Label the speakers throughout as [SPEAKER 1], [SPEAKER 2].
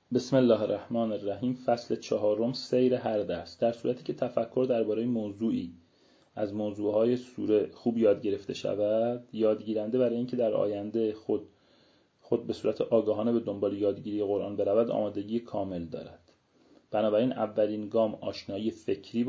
[SPEAKER 1] بسم الله الرحمن الرحیم. فصل چهارم، سیر هر درس. در صورتی که تفکر درباره موضوعی از موضوعهای سوره خوب یاد گرفته شود، یادگیرنده برای اینکه در آینده خود به صورت آگاهانه به دنبال یادگیری قرآن برود آمادگی کامل دارد. بنابراین اولین گام آشنایی فکری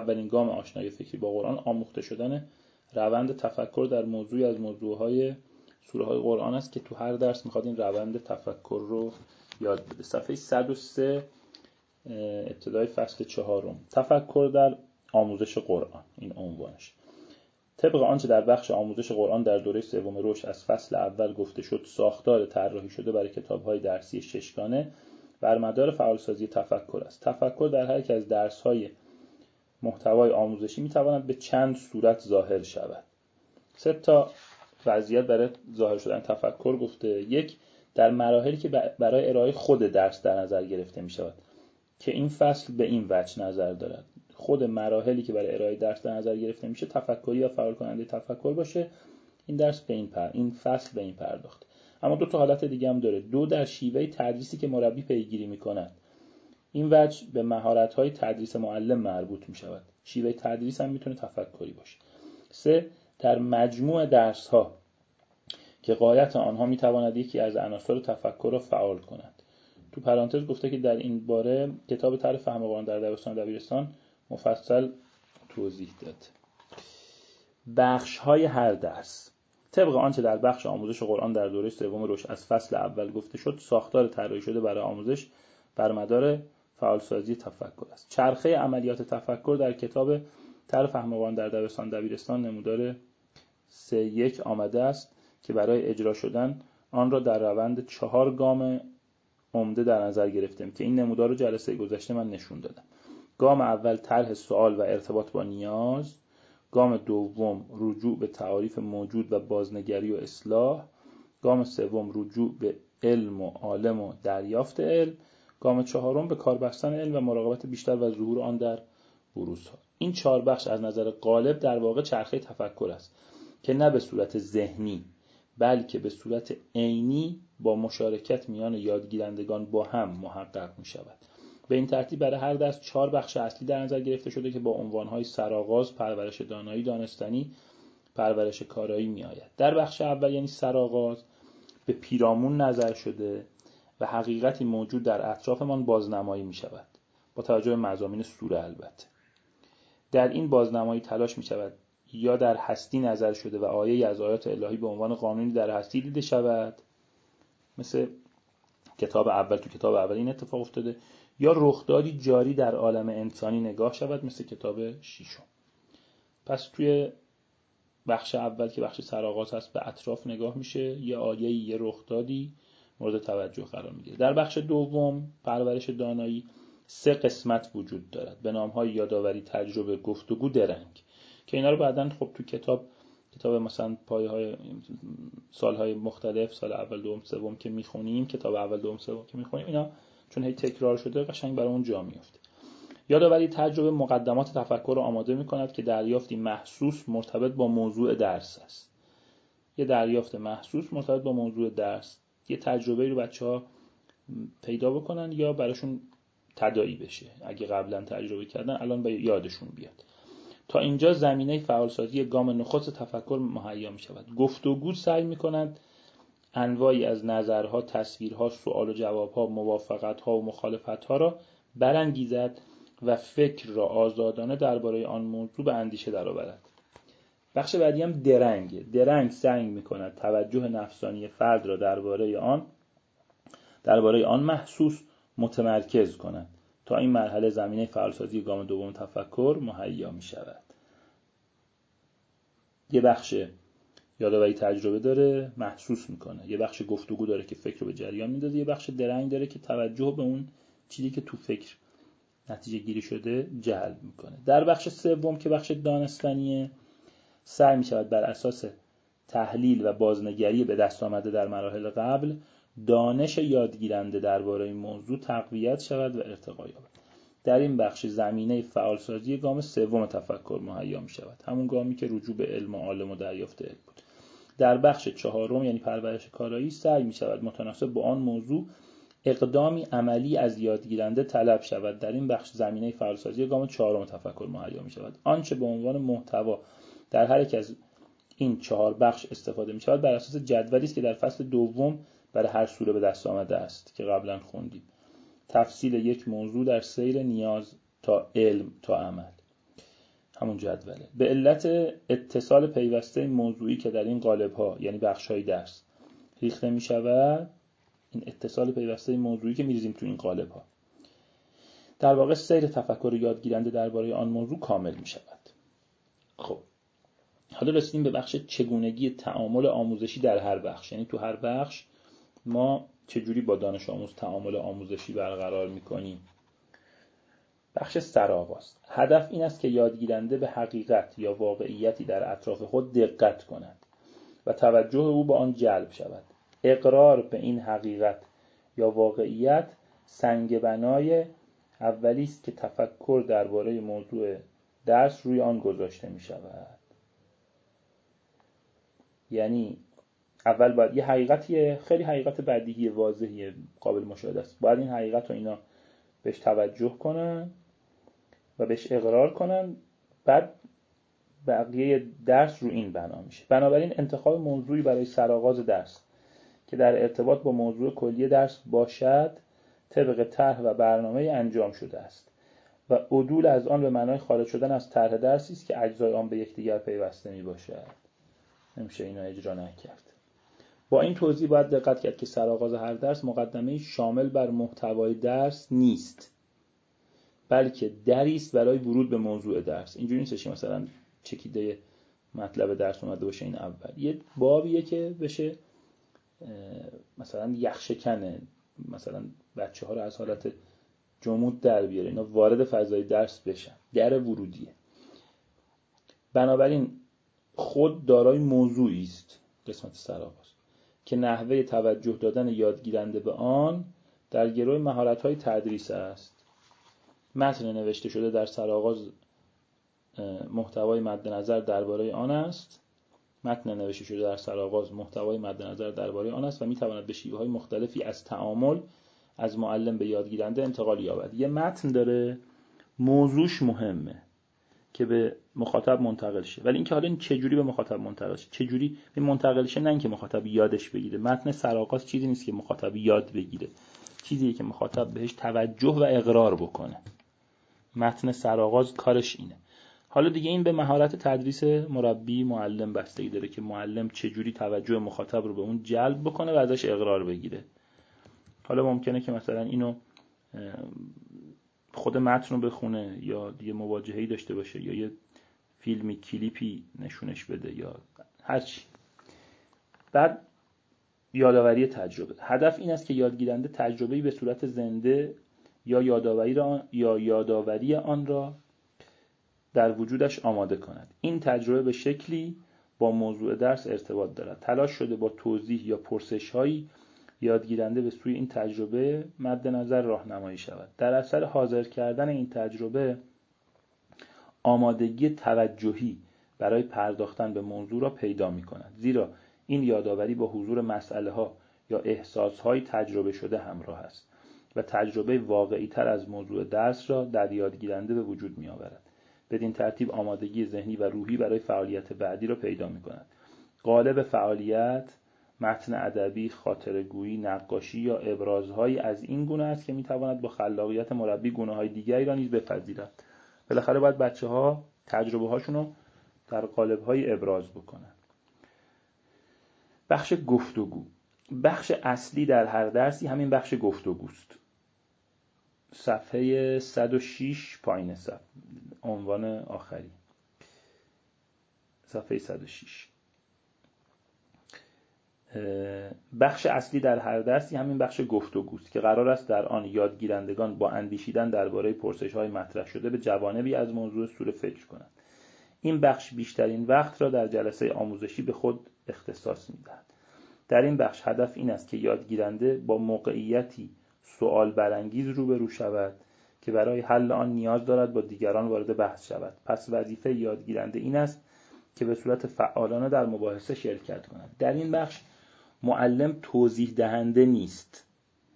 [SPEAKER 1] با قرآن آموخته شدن روند تفکر در موضوعی از موضوعهای سوره های قرآن است که تو هر درس میخواد این روند تفکر رو یاد بده. صفحه 103 ابتدای فصل چهارم، تفکر در آموزش قرآن، این عنوانش. طبق آنچه در بخش آموزش قرآن در دوره سوم رشد از فصل اول گفته شد، ساختار طراحی شده برای کتاب‌های درسی ششگانه بر مدار فعالسازی تفکر است. تفکر در هر یک از درس‌های محتوای آموزشی می‌تواند به چند صورت ظاهر شود. 3 تا وضعیت برای ظاهر شدن تفکر گفته. 1، در مراحلی که برای ارائه خود درس در نظر گرفته می شود که این فصل به این وجه نظر دارد. خود مراحلی که برای ارائه درس در نظر گرفته میشه تفکری و فعال کننده تفکر باشه. این فصل به این پرداخت. اما 2 تا حالت دیگه هم داره. 2، در شیوه تدریسی که مربی پیگیری میکند. این وجه به مهارت‌های تدریس معلم مربوط می شود. شیوه تدریس هم میتونه تفکری باشه. 3، در مجموع درس‌ها که غایت آنها میتواند یکی از عناصر تفکر را فعال کند. تو پرانتز گفته که در این باره کتاب طرح فهم قرآن در دبستان مفصل توضیح داد. بخش‌های هر درس. طبق آنچه در بخش آموزش قرآن در دوره سوم رشد از فصل اول گفته شد، ساختار طراحی شده برای آموزش بر مدار فعالسازی تفکر است. چرخه عملیات تفکر در کتاب طرح فهم قرآن در دبستان نمودار 3.1 آمده است که برای اجرا شدن آن را در روند 4 گام عمده در نظر گرفتیم که این نمودار رو جلسه گذشته من نشون دادم. گام اول طرح سوال و ارتباط با نیاز. گام دوم رجوع به تعاریف موجود و بازنگری و اصلاح. گام سوم رجوع به علم و عالم و دریافت علم. گام چهارم به کار بستن علم و مراقبت بیشتر و ظهور آن در بروزها. این 4 بخش از نظر غالب در واقع چرخه تفکر است که نه به صورت ذهنی بلکه به صورت عینی با مشارکت میان یادگیرندگان با هم محقق می شود. به این ترتیب برای هر درس 4 بخش اصلی در نظر گرفته شده که با عنوانهای سرآغاز، پرورش دانایی دانستنی، پرورش کارایی می آید. در بخش اول یعنی سرآغاز به پیرامون نظر شده و حقیقتی موجود در اطرافمان بازنمایی می شود با توجه به مضامین سوره. البته در این بازنمایی تلاش می شود یا در هستی نظر شده و آیه‌ای از آیات الهی به عنوان قانونی در هستی دیده شود، مثل کتاب اول این اتفاق افتاده، یا رخدادی جاری در عالم انسانی نگاه شود، مثل کتاب ششم. پس توی بخش اول که بخش سرآغاز هست به اطراف نگاه میشه، یه آیه‌ای، یه رخدادی مورد توجه قرار میگیره. در بخش دوم پرورش دانایی 3 قسمت وجود دارد به نام‌های یادآوری، تجربه، گفتگو، درنگ، که اینا رو بعداً خب تو کتاب مثلا پایه‌های سال‌های مختلف، سال اول، دوم، سوم که می‌خونیم، کتاب اول، دوم، سوم که می‌خونیم، اینا چون هی تکرار شده قشنگ برای اون جا میفته. یادآوری تجربه مقدمات تفکر رو آماده می‌کند که دریافتی محسوس مرتبط با موضوع درس است. یه دریافت محسوس مرتبط با موضوع درس، یه تجربه رو بچه‌ها پیدا بکنن یا براشون تداعی بشه. اگه قبلا تجربه کردن الان به یادشون بیاد. تا اینجا زمینه فعالسازی گام نخست تفکر مهیا می شود. گفتگو سعی می کند انواعی از نظرها، تصویرها، سوال و جوابها، موافقتها و مخالفتها را برانگیزد و فکر را آزادانه درباره آن موضوع به اندیشه درآورد. بخش بعدی هم درنگ سعی می کند توجه نفسانی فرد را درباره آن محسوس متمرکز کند. تا این مرحله زمینه فعالسازی گام دوم تفکر مهیا می شود. یه بخش یادآوری تجربه داره، محسوس میکنه. یه بخش گفتگو داره که فکر رو به جریان میندازه. یه بخش درنگ داره که توجه به اون چیزی که تو فکر نتیجه گیری شده جلب میکنه. در بخش سوم که بخش دانستنیه، سعی میشود بر اساس تحلیل و بازنگری به دست آمده در مراحل قبل دانش یادگیرنده درباره این موضوع تقویت شود و ارتقا یابد. در این بخش زمینه فعالسازی گام سوم تفکر مهیا می شود، همون گامی که رجوع به علم و عالم و دریافت علم بود. در بخش چهارم یعنی پرورش کارایی سعی می شود متناسب با آن موضوع اقدامی عملی از یادگیرنده طلب شود. در این بخش زمینه فعالسازی گام 4 تفکر مهیا می شود. آنچه به عنوان محتوا در هر یک از این 4 بخش استفاده می شود بر اساس جدولی است که در فصل دوم برای هر سوره به دست آمده است که قبلا خوندیم. تفصیل یک موضوع در سیر نیاز تا علم تا عمل، همون جدوله. به علت اتصال پیوسته موضوعی که در این قالب‌ها یعنی بخش‌های درس ریخته می شود، این اتصال پیوسته موضوعی که می‌ریزیم تو این قالب‌ها، در واقع سیر تفکر یادگیرنده درباره آن موضوع کامل می شود. خب حالا رسیدیم به بخش چگونگی تعامل آموزشی در هر بخش. یعنی تو هر بخش ما چجوری با دانش آموز تعامل آموزشی برقرار می‌کنیم. بخش سرآغاز. هدف این است که یادگیرنده به حقیقت یا واقعیتی در اطراف خود دقت کند و توجه او به آن جلب شود. اقرار به این حقیقت یا واقعیت سنگ بنای اولی است که تفکر درباره موضوع درس روی آن گذاشته می شود. یعنی اول باید یه حقیقتیه، خیلی حقیقت بدیهی واضحیه، قابل مشاهده است، باید این حقیقت رو اینا بهش توجه کنن و بهش اقرار کنن، بعد بقیه درس رو این بنا میشه. بنابراین انتخاب موضوعی برای سرآغاز درس که در ارتباط با موضوع کلی درس باشد طبق طرح و برنامه انجام شده است و عدول از آن به معنای خارج شدن از طرح درسی است که اجزای آن به یکدیگر پیوسته میباشد. نمیشه اینو اجرا نکرد. با این توضیح باید دقت کرد که سرآغاز هر درس مقدمه شامل بر محتوای درس نیست، بلکه دری است برای ورود به موضوع درس. اینجوری نیست که مثلا چکیده مطلب درس اومده باشه این اول، یه بابیه که بشه مثلا یخشکنه، مثلا بچه‌ها رو از حالت جمود در بیاره، اینا وارد فضای درس بشن، در ورودیه. بنابراین خود دارای موضوعی است قسمت سرآغاز که نحوه توجه دادن یادگیرنده به آن در گروه مهارت‌های تدریس است. متن نوشته شده در سرآغاز محتوای مد نظر درباره آن است. متن نوشته شده در سرآغاز محتوای مد نظر درباره آن است و می‌تواند به شیوه‌های مختلفی از تعامل از معلم به یادگیرنده انتقال یابد. یه متن داره، موضوعش مهمه که به مخاطب منتقل شه، ولی اینکه حالا این چه جوری به مخاطب منتقل شه، چه جوری به منتقل شه، نه اینکه مخاطب یادش بگیره. متن سرآغاز چیزی نیست که مخاطب یاد بگیره، چیزیه که مخاطب بهش توجه و اقرار بکنه. متن سرآغاز کارش اینه. حالا دیگه این به مهارت تدریس مربی معلم بستگی داره که معلم چه جوری توجه مخاطب رو به اون جلب بکنه و ازش اقرار بگیره. حالا ممکنه که مثلا اینو خود متن رو بخونه یا یه مواجهه‌ای داشته باشه یا یه فیلمی کلیپی نشونش بده یا هر چی. بعد یادآوری تجربه. هدف این است که یادگیرنده تجربه‌ای به صورت زنده یا یادآوری آن را در وجودش آماده کند. این تجربه به شکلی با موضوع درس ارتباط دارد. تلاش شده با توضیح یا پرسش‌هایی یادگیرنده به سوی این تجربه مد نظر راهنمایی شود. در اثر حاضر کردن این تجربه آمادگی توجهی برای پرداختن به موضوع را پیدا می‌کند، زیرا این یادآوری با حضور مسئله‌ها یا احساس‌های تجربه شده همراه است و تجربه واقعی‌تر از موضوع درس را در یادگیرنده به وجود می‌آورد. بدین ترتیب آمادگی ذهنی و روحی برای فعالیت بعدی را پیدا می‌کند. قالب فعالیت متن ادبی، خاطره‌گویی، نقاشی یا ابرازهایی از این گونه است که می‌تواند با خلاقیت مربی گونه‌های دیگری را نیز بپذیرد. بالاخره باید بچه‌ها تجربه‌هاشون رو در قالب‌های ابراز بکنن. بخش گفتگو. بخش اصلی در هر درسی همین بخش گفتگوست. صفحه 106 پایین صفحه، عنوان آخری، صفحه 106. بخش اصلی در هر درسی همین بخش گفتگوست که قرار است در آن یادگیرندگان با اندیشیدن درباره پرسش‌های مطرح شده به جوانبی از موضوع سوره فکر کنند. این بخش بیشترین وقت را در جلسه آموزشی به خود اختصاص می‌دهد. در این بخش هدف این است که یادگیرنده با موقعیتی سوال برانگیز روبرو شود که برای حل آن نیاز دارد با دیگران وارد بحث شود. پس وظیفه یادگیرنده این است که به صورت فعالانه در مباحثه شرکت کند. در این بخش معلم توضیح دهنده نیست،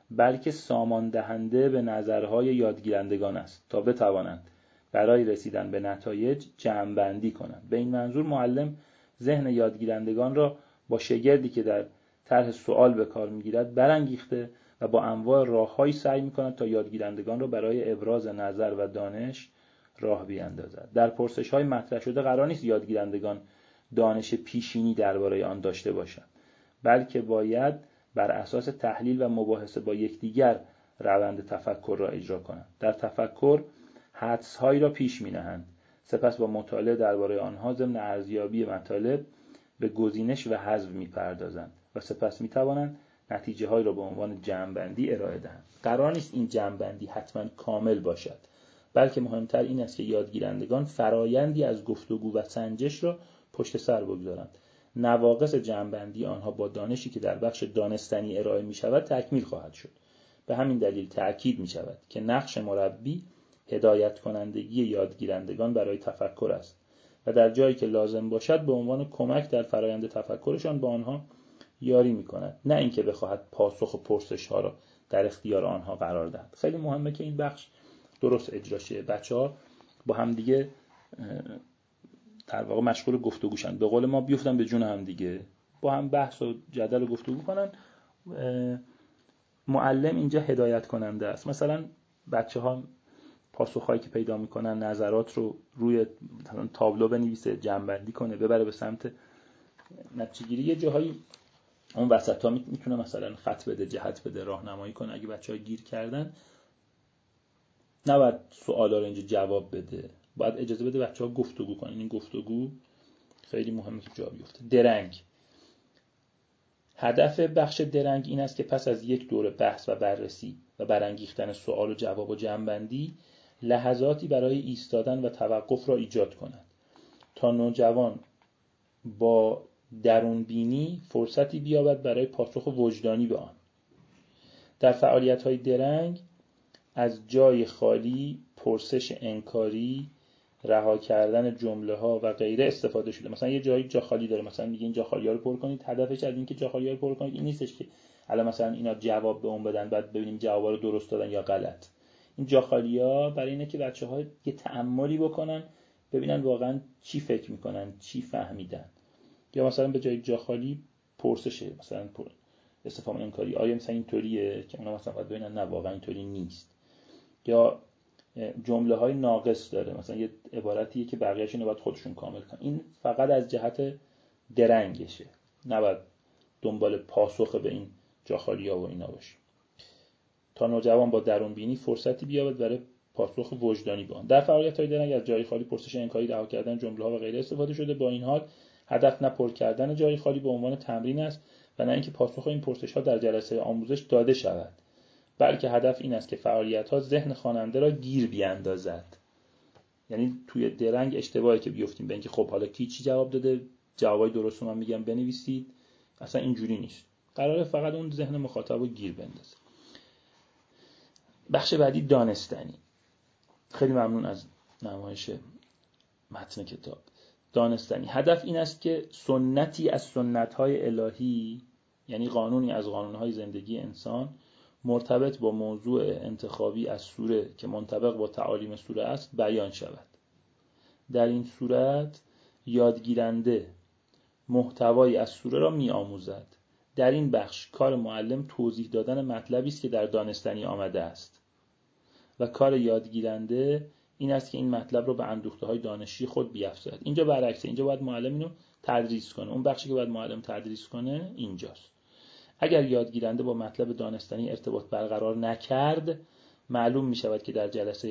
[SPEAKER 1] بلکه سامان دهنده به نظرهای یادگیرندگان است تا بتوانند برای رسیدن به نتایج جمع‌بندی کنند. به این منظور معلم ذهن یادگیرندگان را با شگردی که در طرح سوال به کار می‌گیرد برانگیخته و با انواع راه‌هایی سعی می‌کند تا یادگیرندگان را برای ابراز نظر و دانش راه بیاندازد. در پرسش‌های مطرح شده قرار نیست یادگیرندگان دانش پیشینی درباره آن داشته باشند، بلکه باید بر اساس تحلیل و مباحثه با یکدیگر روند تفکر را اجرا کنند. در تفکر حدس‌هایی را پیش می‌نهند، سپس با مطالعه درباره آنها ضمن ارزیابی مطالب به گزینش و حذف می‌پردازند و سپس می‌توانند نتیجه‌هایی را به عنوان جمع‌بندی ارائه دهند. قرار نیست این جمع‌بندی حتماً کامل باشد، بلکه مهمتر این است که یادگیرندگان فرایندی از گفتگو و سنجش را پشت سر بگذارند. نواقص جمع‌بندی آنها با دانشی که در بخش دانستنی ارائه می‌شود تکمیل خواهد شد. به همین دلیل تأکید می‌شود که نقش مربی هدایت کنندگی یادگیرندگان برای تفکر است و در جایی که لازم باشد به عنوان کمک در فرایند تفکرشان با آنها یاری می‌کند، نه اینکه بخواهد پاسخ و پرسش‌ها را در اختیار آنها قرار دهد. خیلی مهمه که این بخش درست اجرا شه. بچه‌ها با هم دیگه در واقع مشغول گفتگوشن، به قول ما بیفتن به جون هم دیگه، با هم بحث و جدل و گفتگو کنن. معلم اینجا هدایت کننده است. مثلا بچه‌ها پاسخ‌هایی که پیدا می‌کنن، نظرات رو روی مثلا تابلو بنویسه، جمع‌بندی کنه، ببره به سمت نتیجه‌گیری. یه جاهایی اون وسطا میتونه مثلا خط بده، جهت بده، راهنمایی کنه. اگه بچه‌ها گیر کردن نباید سوالا رو اینجا جواب بده، باید اجازه بده بچه‌ها گفتگو کنن. این گفتگو خیلی مهمه که جا بیفته. درنگ. هدف بخش درنگ این است که پس از یک دوره بحث و بررسی و برانگیختن سوال و جواب و جمع‌بندی لحظاتی برای ایستادن و توقف را ایجاد کند تا نوجوان با درون بینی فرصتی بیابد برای پاسخ وجدانی به آن. در فعالیت‌های درنگ از جای خالی، پرسش انکاری، رها کردن جمله‌ها و غیره استفاده شده. مثلا یه جایی جا خالی داره، مثلا میگه این جا خالی‌ها رو پر کنید. هدفش از این که جا خالی‌ها رو پر کنید این نیستش که الان مثلا اینا جواب به اون بدن بعد ببینیم جوابا رو درست دادن یا غلط. این جا خالی‌ها برای اینه که بچه‌ها یه تأملی بکنن، ببینن واقعا چی فکر می‌کنن، چی فهمیدن. یا مثلا به جای جا خالی پرسشه، مثلا استفهام انکاری، آیا مثلا اینطوریه، که اونا مثلا باید ببینن نه واقعا اینطوری نیست. یا جمله‌های ناقص داره، مثلا یه عبارتیه که بقیه‌اشون باید خودشون کامل کنن. این فقط از جهت درنگشه، نباید دنبال پاسخ به این جاخالی‌ها و اینا باشه. تا نوجوان با درون بینی فرصتی بیابد برای پاسخ وجدانی به آن. در فعالیت‌های درنگ از جای خالی، پرسش انکاری، رها کردن جمله‌ها و غیره استفاده شده. با این حال هدف نه پر کردن جای خالی به عنوان تمرین است و نه اینکه پاسخ این پرسش‌ها در جلسه آموزش داده شود، بلکه هدف این است که فعالیت‌ها ذهن خواننده را گیر بیاندازد. یعنی توی درنگ اشتباهی که بیفتیم به اینکه خب حالا کی چی جواب داده، جوابای درست رو من میگم بنویسید، اصلا اینجوری نیست. قراره فقط اون ذهن مخاطب رو گیر بندازه. بخش بعدی دانستنی. خیلی ممنون از نمایش متن کتاب. دانستنی. هدف این است که سنتی از سنت‌های الهی، یعنی قانونی از قانون‌های زندگی انسان مرتبط با موضوع انتخابی از سوره که منطبق با تعالیم سوره است بیان شود. در این صورت یادگیرنده محتوایی از سوره را می آموزد. در این بخش کار معلم توضیح دادن مطلبی است که در دانستنی آمده است و کار یادگیرنده این است که این مطلب رو به اندوخته‌های دانشی خود بیافزاید. اینجا برعکسه، اینجا باید معلم اینو تدریس کنه. اون بخشی که باید معلم تدریس کنه اینجاست. اگر یادگیرنده با مطلب دانستنی ارتباط برقرار نکرد، معلوم می شود که در جلسه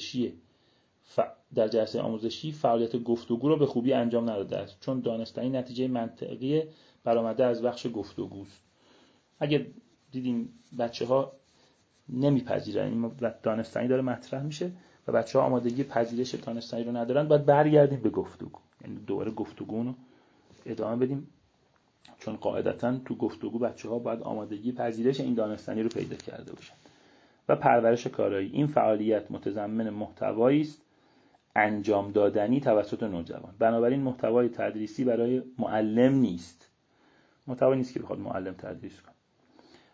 [SPEAKER 1] آموزشی فعالیت گفتگو رو به خوبی انجام نداده است، چون دانستنی نتیجه منطقی برآمده از بخش گفتگوست. اگر دیدیم بچه‌ها نمیپذیرن این دانستنی داره مطرح میشه و بچه‌ها آمادگی پذیرش دانستنی رو ندارن، باید برگردیم به گفتگو، یعنی دوباره گفتگو رو ادامه بدیم، چون قاعدتاً تو گفتگو بچه‌ها باید آمادگی پذیرش این دانستنی رو پیدا کرده باشن. و پرورش کارایی. این فعالیت متضمن محتوایی است انجام دادنی توسط نوجوان. بنابراین محتوای تدریسی برای معلم نیست. محتوایی نیست که بخواد معلم تدریس کنه.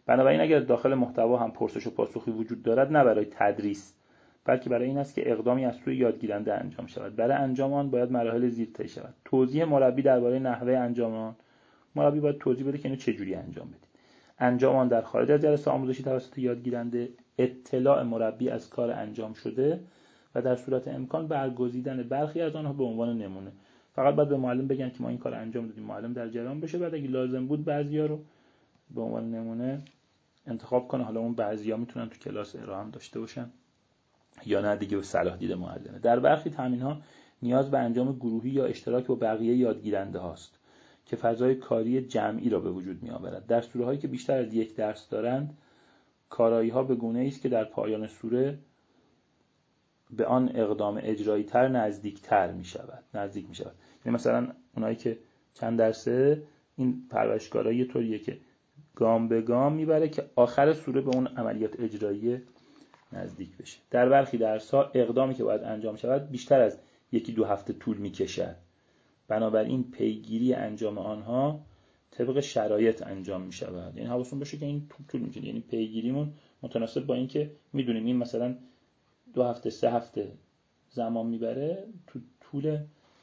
[SPEAKER 1] بنابراین اگر داخل محتوا هم پرسش و پاسخی وجود دارد، نه برای تدریس بلکه برای این است که اقدامی از سوی یادگیرنده انجام شود. برای انجام آن باید مراحل زیر طی شود. توضیح مربی درباره نحوه انجام آن. مربی باید توضیح بده که اینو چه جوری انجام بدید. انجام آن در خارج از جلسه آموزشی توسط یادگیرنده. اطلاع مربی از کار انجام شده و در صورت امکان برگزیدن برخی از آنها به عنوان نمونه. فقط باید به معلم بگن که ما این کار انجام دادیم، معلم در جریان بشه. بعد اگه لازم بود بعضیا رو به عنوان نمونه انتخاب کنه. حالا اون بعضیا میتونن تو کلاس ارائه هم داشته باشن یا نه، دیگه به صلاح دید معلمه. در برخی تمرین‌ها نیاز به انجام گروهی یا اشتراک با بقیه یادگیرنده هاست که فضای کاری جمعی را به وجود می‌آورد. در سوره‌هایی که بیشتر از یک درس دارند، کارایی‌ها به گونه‌ای است که در پایان سوره به آن اقدام اجرایی‌تر نزدیک می‌شود. یعنی مثلا اونایی که چند درسه، این پرورشگارایی طوریه که گام به گام میبره که آخر سوره به اون عملیات اجرایی نزدیک بشه. در برخی درس‌ها اقدامی که باید انجام شود بیشتر از 1-2 هفته طول می‌کشد. بنابراین پیگیری انجام آنها طبق شرایط انجام می‌شود. یعنی حواستون باشه که این طول می‌کشه. یعنی پیگیریمون متناسب با این که می‌دونیم این مثلا 2 هفته 3 هفته زمان میبره، تو طول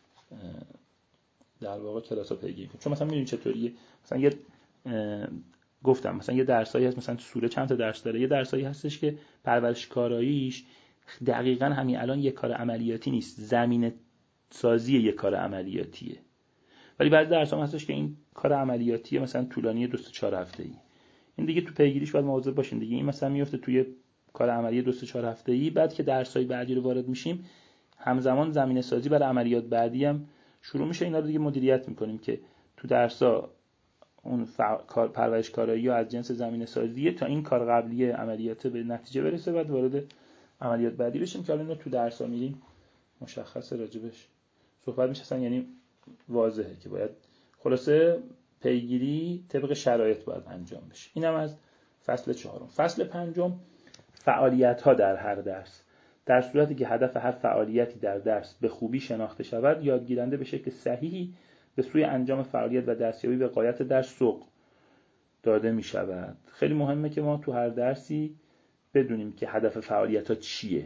[SPEAKER 1] در واقع کلاس‌ها پیگیری کنیم. چون مثلا می‌دونید چطوریه، مثلا یه گفتم مثلا یه درسایی هست، مثلا سوره چند تا درس داره. یه درسایی هستش که پرورش کاراییش دقیقاً همین الان یه کار عملیاتی نیست، زمینه سازی یه کار عملیاتیه. ولی بعضی درس‌ها هستش که این کار عملیاتیه مثلا طولانی 2-4 هفته‌ای. این دیگه تو پیگیریش باید مواظب باشین دیگه. این مثلا میفته توی کار عملی 2-4 هفته‌ای، بعد که درس‌های بعدی رو وارد میشیم همزمان زمینه سازی برای عملیات بعدی هم شروع میشه. اینا رو دیگه مدیریت می‌کنیم که تو درس‌ها اون پرورش کارایی از جنس زمینه سازیه تا این کار قبلی عملیات به نتیجه برسه، بعد وارد عملیات بعدی بشیم که الان تو درس‌ها میریم مشخص راجبش صحبت میشه اصلا. یعنی واضحه که باید خلاصه پیگیری طبق شرایط باید انجام بشه. اینم از فصل 4. فصل 5 فعالیت‌ها در هر درس. در صورتی که هدف هر فعالیتی در درس به خوبی شناخته شود، یادگیرنده به شکل صحیحی به سوی انجام فعالیت و دستیابی به غایت درس سوق داده می شود. خیلی مهمه که ما تو هر درسی بدونیم که هدف فعالیت‌ها چیه.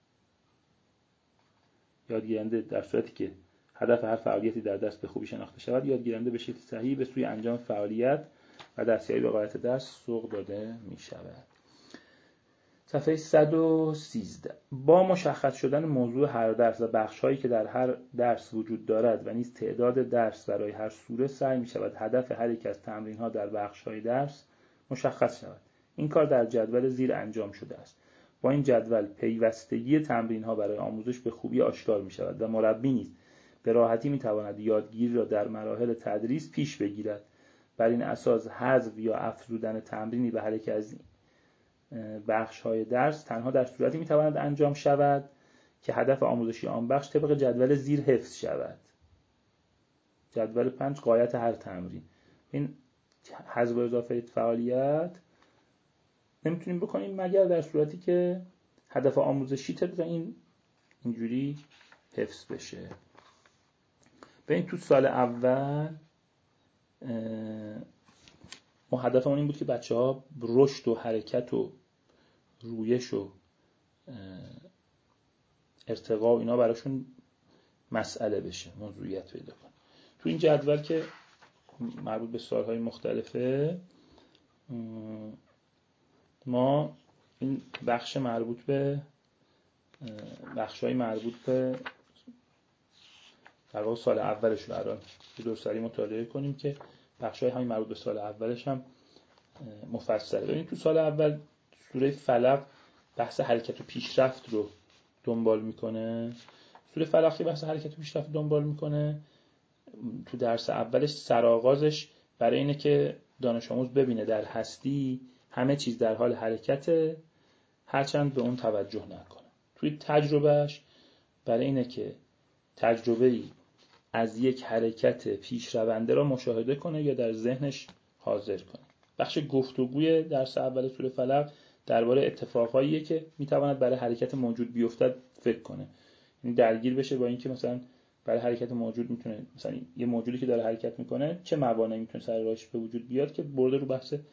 [SPEAKER 1] یادگیرنده در صورتی که هدف هر فعالیتی در درس به خوبی شناخته شود، یادگیرنده به شکل صحیحی به سوی انجام فعالیت و دستیابی به غایت درس سوق داده می شود. صفحه 113. با مشخص شدن موضوع هر درس و بخش‌هایی که در هر درس وجود دارد و نیز تعداد درس برای هر سوره، سعی می‌شود هدف هر یک از تمرین‌ها در بخش‌های درس مشخص شود. این کار در جدول زیر انجام شده است. با این جدول پیوستگی تمرین‌ها برای آموزش به خوبی آشکار می‌شود و مربی نیز به راحتی می‌تواند یادگیری را در مراحل تدریس پیش بگیرد. بر این اساس حذف یا افزودن تمرینی به هر یک از بخش‌های درس تنها در صورتی می‌تواند انجام شود که هدف آموزشی آن بخش طبق جدول زیر حفظ شود. جدول 5 غایت هر تمرین. این حذف و اضافه فعالیت نمیتونیم بکنیم مگر در صورتی که هدف آموزشی طبق اینجوری حفظ بشه. ببین تو سال اول ما هدفمون این بود که بچه‌ها رشد و حرکت و رویش و ارتقا و اینا براشون مسئله بشه، موضوعیت پیدا کنه. تو این جدول که مربوط به سالهای مختلفه، ما این بخش مربوط به بخش‌های مربوط به در واقع سال اولش رو الان درست‌تری مطالعه کنیم که بخش‌های همین مربوط به سال اولش هم مفصله. ببین تو سال اول سوره فلق بحث حرکت و پیشرفت رو دنبال میکنه. سوره فلق که بحث حرکت و پیشرفت دنبال میکنه، تو درس اولش سرآغازش برای اینه که دانش آموز ببینه در هستی همه چیز در حال حرکته، هرچند به اون توجه نکنه. توی تجربهش برای اینه که تجربه‌ای از یک حرکت پیشرونده را مشاهده کنه یا در ذهنش حاضر کنه. بخش گفتگوی درس اول سوره فلق درباره اتفاقاییه که میتواند برای حرکت موجود بیفتد فکر کنه. یعنی درگیر بشه با اینکه مثلا برای حرکت موجود میتونه، مثلا یه موجودی که داره حرکت میکنه چه موانعی میتونه سر راهش به وجود بیاد، که برده رو بحث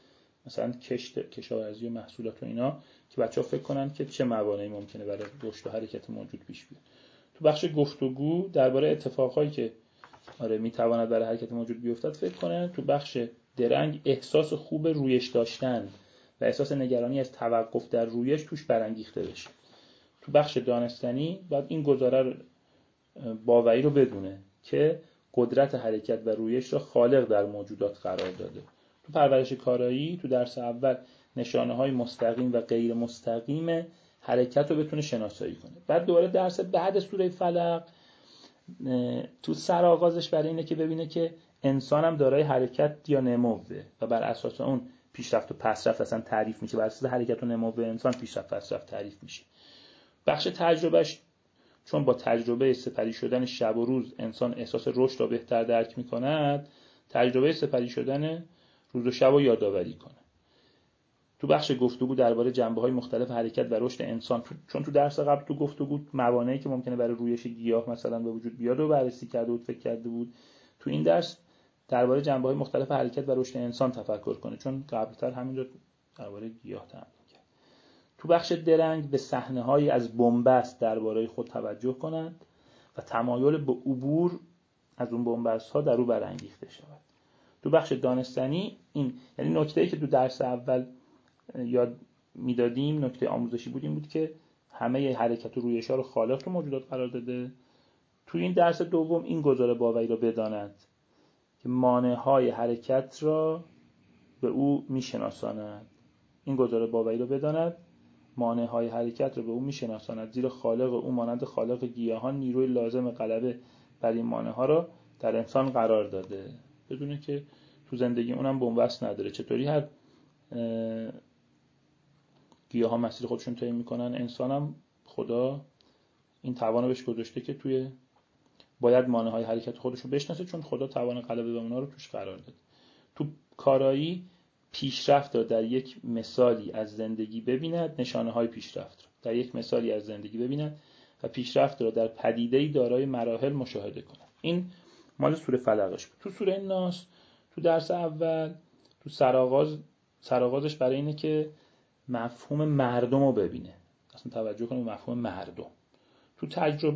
[SPEAKER 1] مثلا کشاورزی و محصولات و اینا، که بچه‌ها فکر کنن که چه موانعی ممکنه برای رشد و حرکت موجود پیش بیاد. تو بخش گفتگو درباره اتفاقایی که میتواند برای حرکت موجود بیفتد فکر کنن. تو بخش درنگ احساس خوب رویش داشتن و احساس نگرانی از توقف در رویش توش برانگیخته بشه. تو بخش دانستنی باید این گزاره باوری رو بدونه که قدرت حرکت و رویش را خالق در موجودات قرار داده. تو پرورش کارایی تو درس اول نشانه‌های مستقیم و غیر مستقیم حرکت رو بتونه شناسایی کنه. بعد دوباره درس بعد سوره فلق تو سرآغازش برای اینه که ببینه که انسان هم دارای حرکت یا نموه و بر اساس اون پیشرفت و پسرفت اصلا تعریف میشه. بر اساس حرکت و نمو انسان پیشرفت و پسرفت تعریف میشه. بخش تجربهش چون با تجربه سپری شدن شب و روز انسان احساس رشد را بهتر درک میکند، تجربه سپری شدن روز و شب رو یادآوری کنه. تو بخش گفتگو درباره جنبه‌های مختلف حرکت و رشد انسان، چون تو درس قبل تو گفتگو موانعی که ممکنه برای رویش گیاه مثلا به وجود بیاد رو بررسی کرده بود، فکر کرده بود. تو این درس درباره جنبه‌های مختلف حرکت و رشد انسان تفکر کنه، چون قبلتر همین رو درباره گیاه تمرین کرد. تو بخش درنگ به صحنه‌هایی از بن‌بست درباره خود توجه کنند و تمایل به عبور از اون بن‌بست‌ها در او برانگیخته شود. تو بخش دانستنی این یعنی نکته‌ای که تو درس اول یاد میدادیم، نکته آموزشی بود، این بود که همه حرکت و رویش‌ها رو خالق تو موجودات قرار داده. تو این درس دوم این گزاره باوری را بداند که مانع‌های حرکت را به او میشناساند. این گزاره باوری را بداند مانع‌های حرکت را به او میشناساند، زیرا خالق او مانند خالق گیاهان نیروی لازم غلبه بر این مانع‌ها را در انسان قرار داده. بدونه که تو زندگی اونم بن‌بست نداره. چطوری هر گیاها مسیر خودشون طی میکنن، انسان هم خدا این توانو بهش گذاشته که توی باید مانع‌های حرکت خودش رو بشناسه، چون خدا توان غلبه به اونا رو توش قرار داد. تو کارایی پیشرفت رو در یک مثالی از زندگی ببیند، نشانه‌های پیشرفت رو در یک مثالی از زندگی ببیند و پیشرفت رو در پدیده‌ای دارای مراحل مشاهده کند. این مال سوره فلقش بود. تو سوره ناس تو درس اول تو سرآغازش برای اینه که مفهوم مردم رو ببینه، اصلا توجه کنه به مفهوم مردم. تو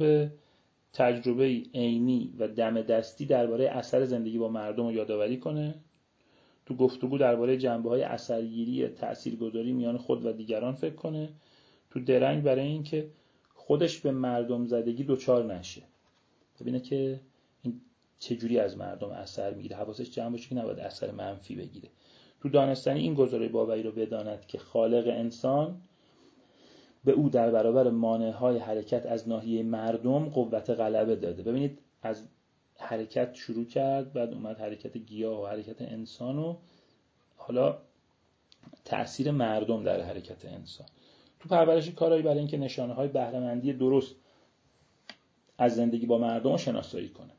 [SPEAKER 1] تجربه عینی و دم دستی درباره اثر زندگی با مردم رو یادآوری کنه. تو گفتگو درباره جنبه‌های اثرگیری تاثیرگذاری میان خود و دیگران فکر کنه. تو درنگ برای این که خودش به مردم زدگی دوچار نشه، ببینه که این چجوری از مردم اثر میگیره، حواسش جمع باشه که نباید اثر منفی بگیره. تو دانستنی این گزاره باوری رو بداند که خالق انسان به او در برابر مانع‌های حرکت از ناحیه مردم قوت غلبه داده. ببینید از حرکت شروع کرد، بعد اومد حرکت گیاه و حرکت انسان و حالا تأثیر مردم در حرکت انسان. تو پرورش کارایی برای اینکه نشانه‌های بهره‌مندی درست از زندگی با مردم رو شناسایی کنه.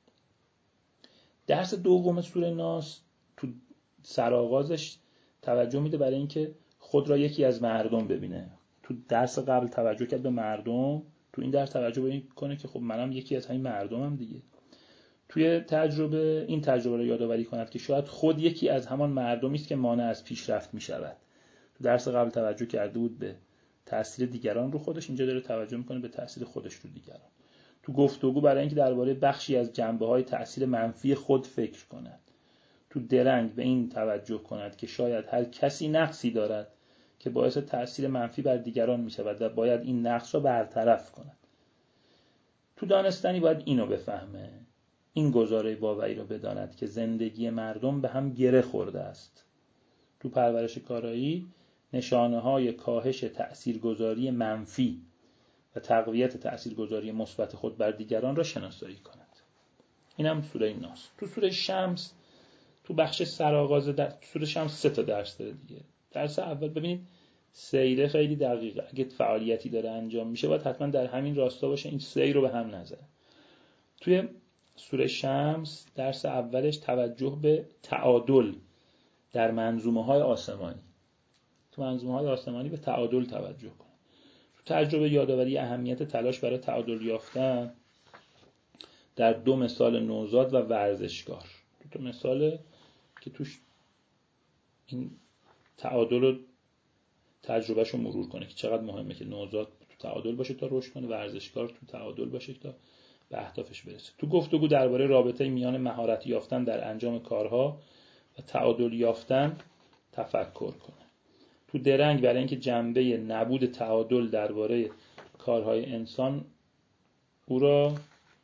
[SPEAKER 1] درس دوم سوره ناس تو سرآغازش توجه میده برای اینکه خود را یکی از مردم ببینه. تو درس قبل توجه کرد به مردم، تو این درس توجه کنه که خب منم یکی از همین مردمم دیگه. توی این تجربه رو یادآوری کند که شاید خود یکی از همان مردمی است که مانع از پیشرفت میشود. تو درس قبل توجه کرده بود به تأثیر دیگران رو خودش، اینجا داره توجه میکنه به تأثیر خودش رو دیگران. تو گفتگو برای اینکه درباره بخشی از جنبه‌های تأثیر منفی خود فکر کند. تو درنگ به این توجه کند که شاید هر کسی نقصی دارد که باعث تأثیر منفی بر دیگران می شود و باید این نقص را برطرف کند. تو دانستنی باید اینو بفهمه، این گزاره باوری رو بداند که زندگی مردم به هم گره خورده است. تو پرورش کارایی نشانه‌های کاهش تأثیرگذاری منفی و تقویت تأثیرگذاری مثبت خود بر دیگران را شناسایی کند. اینم سوره ناس. تو سوره شمس تو بخش سرآغاز سوره شمس 3 تا درس داره دیگه. درس اول ببینید سیره خیلی دقیقه، اگه فعالیتی داره انجام میشه باید حتما در همین راستا باشه، این سیر رو به هم نزنه. توی سوره شمس درس اولش توجه به تعادل در منظومه‌های آسمانی. تو منظومه‌های آسمانی به تعادل توجه کن. تو تجربه یادآوری اهمیت تلاش برای تعادل یافتن در 2 مثال نوزاد و ورزشکار. 2 مثال که توش این تعادل رو تجربهشو مرور کنه که چقدر مهمه که نوزاد تو تعادل باشه تا رشد کنه، ورزشکار تو تعادل باشه تا به اهدافش برسه. تو گفتگو درباره رابطه میان مهارت یافتن در انجام کارها و تعادل یافتن تفکر کنه. تو درنگ برای اینکه جنبه نبود تعادل درباره کارهای انسان او را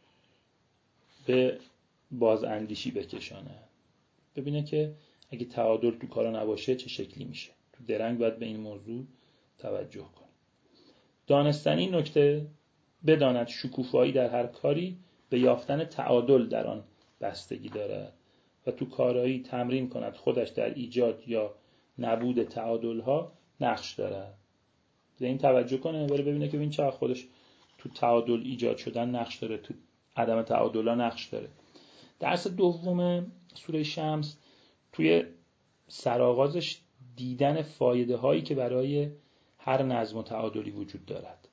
[SPEAKER 1] به بازاندیشی بکشانه، ببینه که اگه تعادل تو کارا نباشه چه شکلی میشه. تو درنگ باید به این موضوع توجه کنه. دانستن این نکته بداند شکوفایی در هر کاری به یافتن تعادل در آن بستگی دارد و تو کارایی تمرین کند خودش در ایجاد یا نبود تعادل‌ها نقش دارد. به این توجه کنه، بره ببینه که این چقدر خودش تو تعادل ایجاد شدن نقش داره، تو عدم تعادل‌ها نقش داره. درس دوم سوره شمس توی سرآغازش دیدن فایده هایی که برای هر نظم و تعادلی وجود دارد.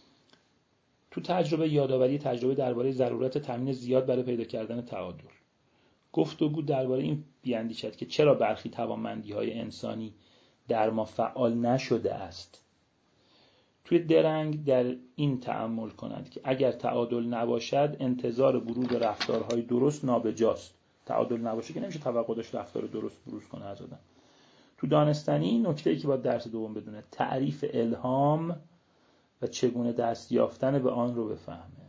[SPEAKER 1] تو تجربه یادآوری تجربه درباره ضرورت تامین زیاد برای پیدا کردن تعادل. گفتگو درباره این بیاندیشد که چرا برخی توانمندی‌های انسانی در ما فعال نشده است. توی درنگ در این تأمل کنند که اگر تعادل نباشد انتظار بروز رفتارهای درست نابجاست. تعادل نباشه که نمیشه توقع داشت رفتار درست بروز کنه از آدم. تو دانستنی نکته‌ای که باید درس دوم بدونه تعریف الهام و چگونه دست یافتن به آن رو بفهمه.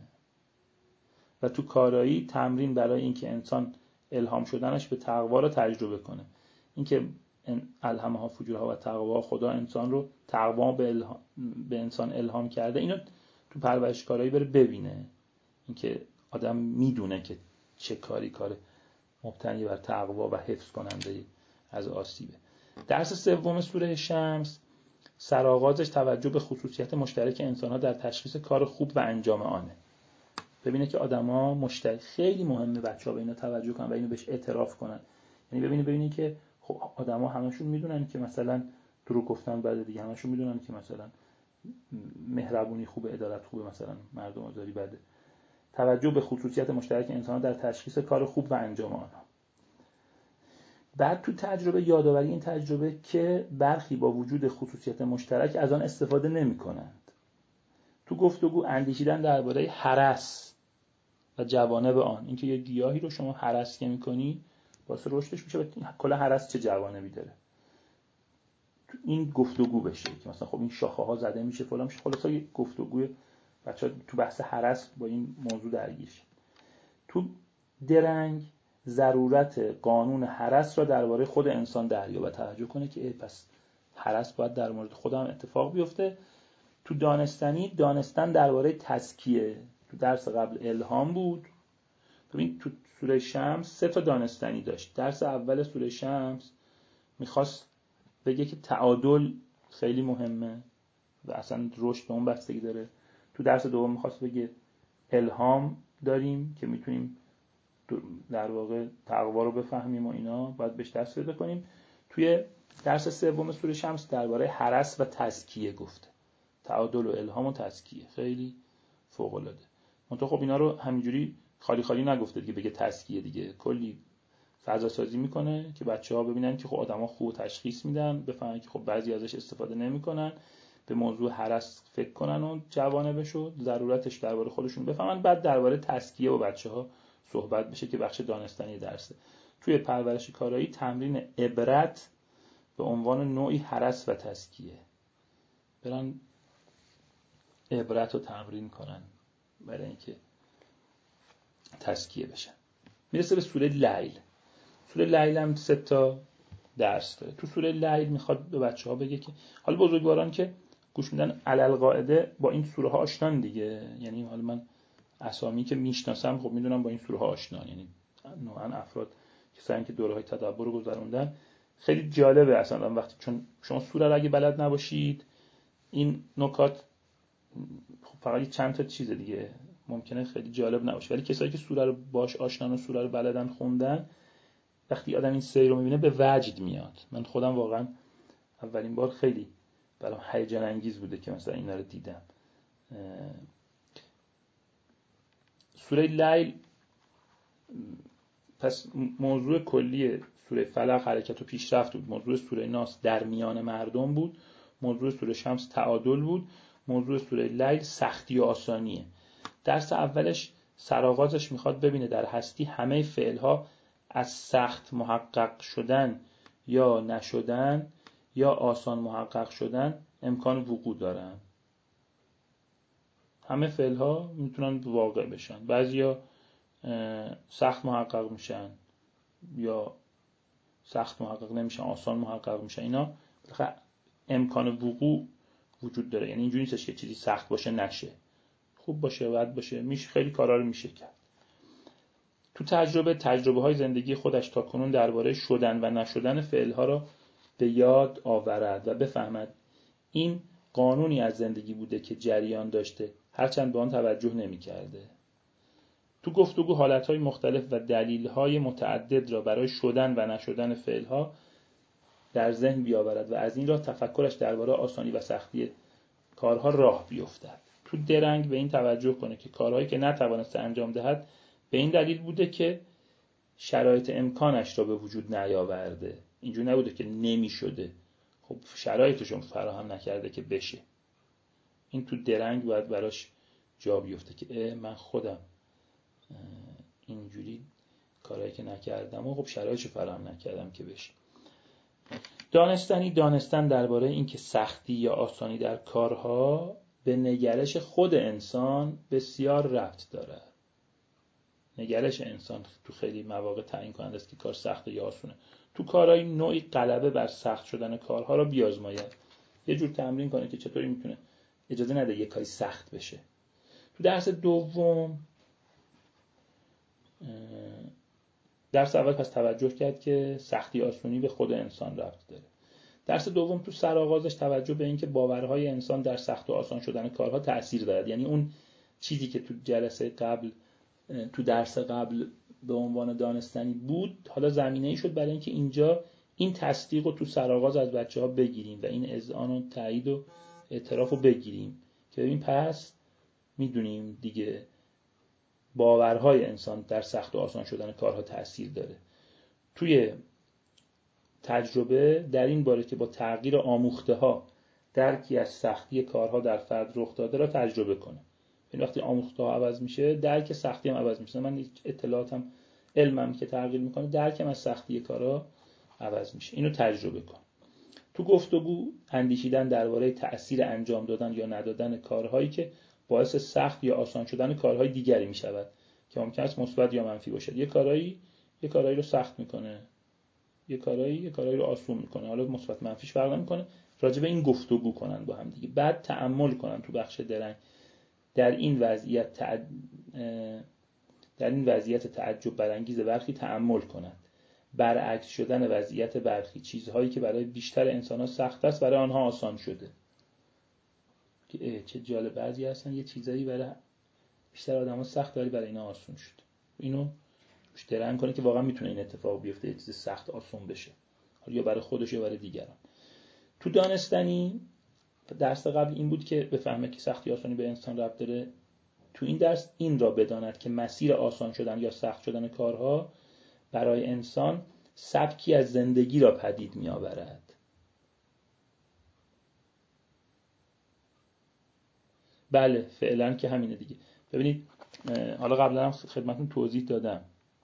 [SPEAKER 1] و تو کارایی تمرین برای اینکه انسان الهام شدنش به تقوا رو تجربه کنه. اینکه الهمها فجورها و تقوا، خدا انسان رو تقوا به انسان الهام کرده، اینو تو پرورشکارایی بره ببینه. اینکه آدم میدونه که چه کاری کار مبتنی بر تقوا و حفظ کننده از آسیبه. درس سوم سوره شمس سرآغازش توجه به خصوصیت مشترک انسان‌ها در تشخیص کار خوب و انجام آنه. ببینه که آدما مشترک، خیلی مهمه بچه‌ها به اینا توجه کنن و اینو بهش اعتراف کنن. یعنی ببینید که خب آدما همشون میدونن که مثلا دروغ گفتن بده دیگه، همشون میدونن که مثلا مهربونی خوبه، عدالت خوبه، مثلا مردم آزاری بده. توجه به خصوصیت مشترک انسان‌ها در تشخیص کار خوب و انجام آنها. بعد تو تجربه یادآوری این تجربه که برخی با وجود خصوصیت مشترک از آن استفاده نمی‌کنند. تو گفتگو اندیشیدن درباره هرس و جوانب آن، اینکه یه گیاهی رو شما هرس می‌کنی واسه رشدش میشه، کلا هرس چه جوانبی داره. تو این گفتگو بشه که مثلا خب این شاخه‌ها زده میشه فلان میشه، خلاصا یه گفتگوی بچه‌ها تو بحث هرس با این موضوع درگیر شن. تو درنگ ضرورت قانون هرس را درباره خود انسان دریابد و توجه کنه که پس هرس باید در مورد خودم اتفاق بیفته. تو دانستنی دانستن درباره تزکیه، تو درس قبل الهام بود. ببین تو سوره شمس 3 تا دانستنی داشت. درس اول سوره شمس میخواست بگه که تعادل خیلی مهمه و اصلا رشد به اون بستگی داره. تو درس دوم میخواست بگه الهام داریم که میتونیم در واقع تقوا رو بفهمیم و اینا باید بهش دست پیدا کنیم. توی درس سوم سوره شمس درباره هرس و تزکیه گفته. تعادل و الهام و تزکیه خیلی فوق العاده. منتها خب اینا رو همینجوری خالی خالی نگفته دیگه، بگه تزکیه دیگه کلی فضا سازی میکنه که بچه‌ها ببینن که خب آدما خوب تشخیص میدن، بفهمن که خب بعضی ازش استفاده نمیکنن، به موضوع هرس فکر کنن و جوانبشو ضرورتش درباره خودشون بفهمن. بعد درباره تزکیه و بچه‌ها صحبت بشه که بخش دانستنی درسه. توی پرورش کارایی تمرین عبرت به عنوان نوعی هرس و تزکیه، برن عبرت رو تمرین کنن برای اینکه تزکیه بشن. میرسه به سوره لیل. سوره لیل هم 3 تا درس داره. تو سوره لیل میخواد به بچه‌ها بگه که حالا بزرگواران که گوش میدن علل قاعده با این سوره ها آشنان دیگه، یعنی حالا من اسامی که میشناسم خب میدونم با این سوره ها آشنان، یعنی نوعا افراد کسایی که دوره‌های تدبر رو گذروندن. خیلی جالبه اصلا وقتی چون شما سوره رو اگه بلد نباشید این نکات خب فقط چند تا چیز دیگه ممکنه خیلی جالب نباشه، ولی کسایی که سوره رو باش آشنان و سوره رو بلدن خوندن، وقتی آدم این سیر رو میبینه به وجد میاد. من خودم واقعا اولین بار خیلی برام هیجان انگیز بوده که مثلا اینا رو دیدم. سوره لیل پس موضوع کلی سوره فلق حرکت و پیشرفت بود، موضوع سوره ناس در میان مردم بود، موضوع سوره شمس تعادل بود، موضوع سوره لیل سختی و آسانیه. درس اولش سرآغازش میخواد ببینه در هستی همه فعلها از سخت محقق شدن یا نشدن یا آسان محقق شدن امکان وقوع دارن. همه فعلها میتونن واقع بشن، بعضیا سخت محقق میشن یا سخت محقق نمیشن، آسان محقق میشن. اینا امکان وقوع وجود داره، یعنی اینجوری نیستش که چیزی سخت باشه نشه، خوب باشه بد باشه، میشه خیلی کارا رو میشه کرد. تو تجربه های زندگی خودش تا کنون درباره شدن و نشدن فعلها را به یاد آورد و بفهمد این قانونی از زندگی بوده که جریان داشته، هرچند به آن توجه نمی کرده. تو گفتگو حالتهای مختلف و دلیلهای متعدد را برای شدن و نشدن فعلها در ذهن بیاورد و از این راه تفکرش درباره آسانی و سختی کارها راه بیفتد. تو درنگ به این توجه کنه که کارهایی که نتوانسته انجام دهد به این دلیل بوده که شرایط امکانش را به وجود نیاورده. اینجوری نبوده که نمی شده، خب شرایطشون فراهم نکرده که بشه. این تو درنگ باید براش جا بیفته که من خودم اینجوری کارهایی که نکردم و خب شرایطشو فراهم نکردم که بشه. دانستن درباره این که سختی یا آسانی در کارها به نگرش خود انسان بسیار ربط داره. نگرش انسان تو خیلی مواقع تعیین کننده است که کار سخته یا آسونه. تو کارهای نوعی غلبه بر سخت شدن کارها را بیازماید، یه جور تمرین کنه که چطوری میتونه اجازه نده یه کاری سخت بشه. تو درس اول پس توجه کرد که سختی آسونی به خود انسان ربط داره. درس دوم تو سرآغازش توجه به این که باورهای انسان در سخت و آسان شدن کارها تأثیر دارد. یعنی اون چیزی که تو درس قبل به عنوان دانستنی بود، حالا زمینه‌ای شد برای اینکه اینجا این تصدیق رو تو سرآغاز از بچه‌ها بگیریم و این اذعان و تایید و اعتراف رو بگیریم که ببین پس میدونیم دیگه باورهای انسان در سخت و آسان شدن کارها تأثیر داره. توی تجربه در این باره که با تغییر آموخته ها درکی از سختی کارها در فرد رخ داده را تجربه کنه. این وقتی آموخته ها عوض میشه، درک سختی هم عوض میشه. من اطلاعاتم، علمم که تغییر میکنه، درکم از سختی کارها عوض میشه. اینو تجربه کن. تو گفتگو اندیشیدن درباره تأثیر انجام دادن یا ندادن کارهایی که باعث سخت یا آسان شدن کارهای دیگری میشود که ممکن است مثبت یا منفی باشد. یه کارایی رو سخت میکنه، یه کارایی رو آسون میکنه. حالا مثبت منفیش فرق نمیکنه. راجع به این گفتگو کنن با هم دیگه. بعد تأمل کنن تو بخش درنگ در این وضعیت تعجب برانگیز برخی تأمل کنند. برعکس شدن وضعیت برخی، چیزهایی که برای بیشتر انسان‌ها سخت است برای آنها آسان شده. که چه جالب، بعضی هستن یه چیزایی برای بیشتر آدم‌ها سخت ولی برای اینا آسون شد. اینو روش درنگ کنه که واقعا میتونه این اتفاق بیفته، یه چیز سخت آسون بشه، یا برای خودش یا برای دیگران. تو دانستنی درس قبل این بود که بفهمه که سختی آسانی به انسان ربط داره. تو این درس این را بداند که مسیر آسان شدن یا سخت شدن کارها برای انسان سبکی از زندگی را پدید می آورد. بله فعلا که همینه دیگه. ببینید حالا قبلا هم خدمتتون توضیح دادم،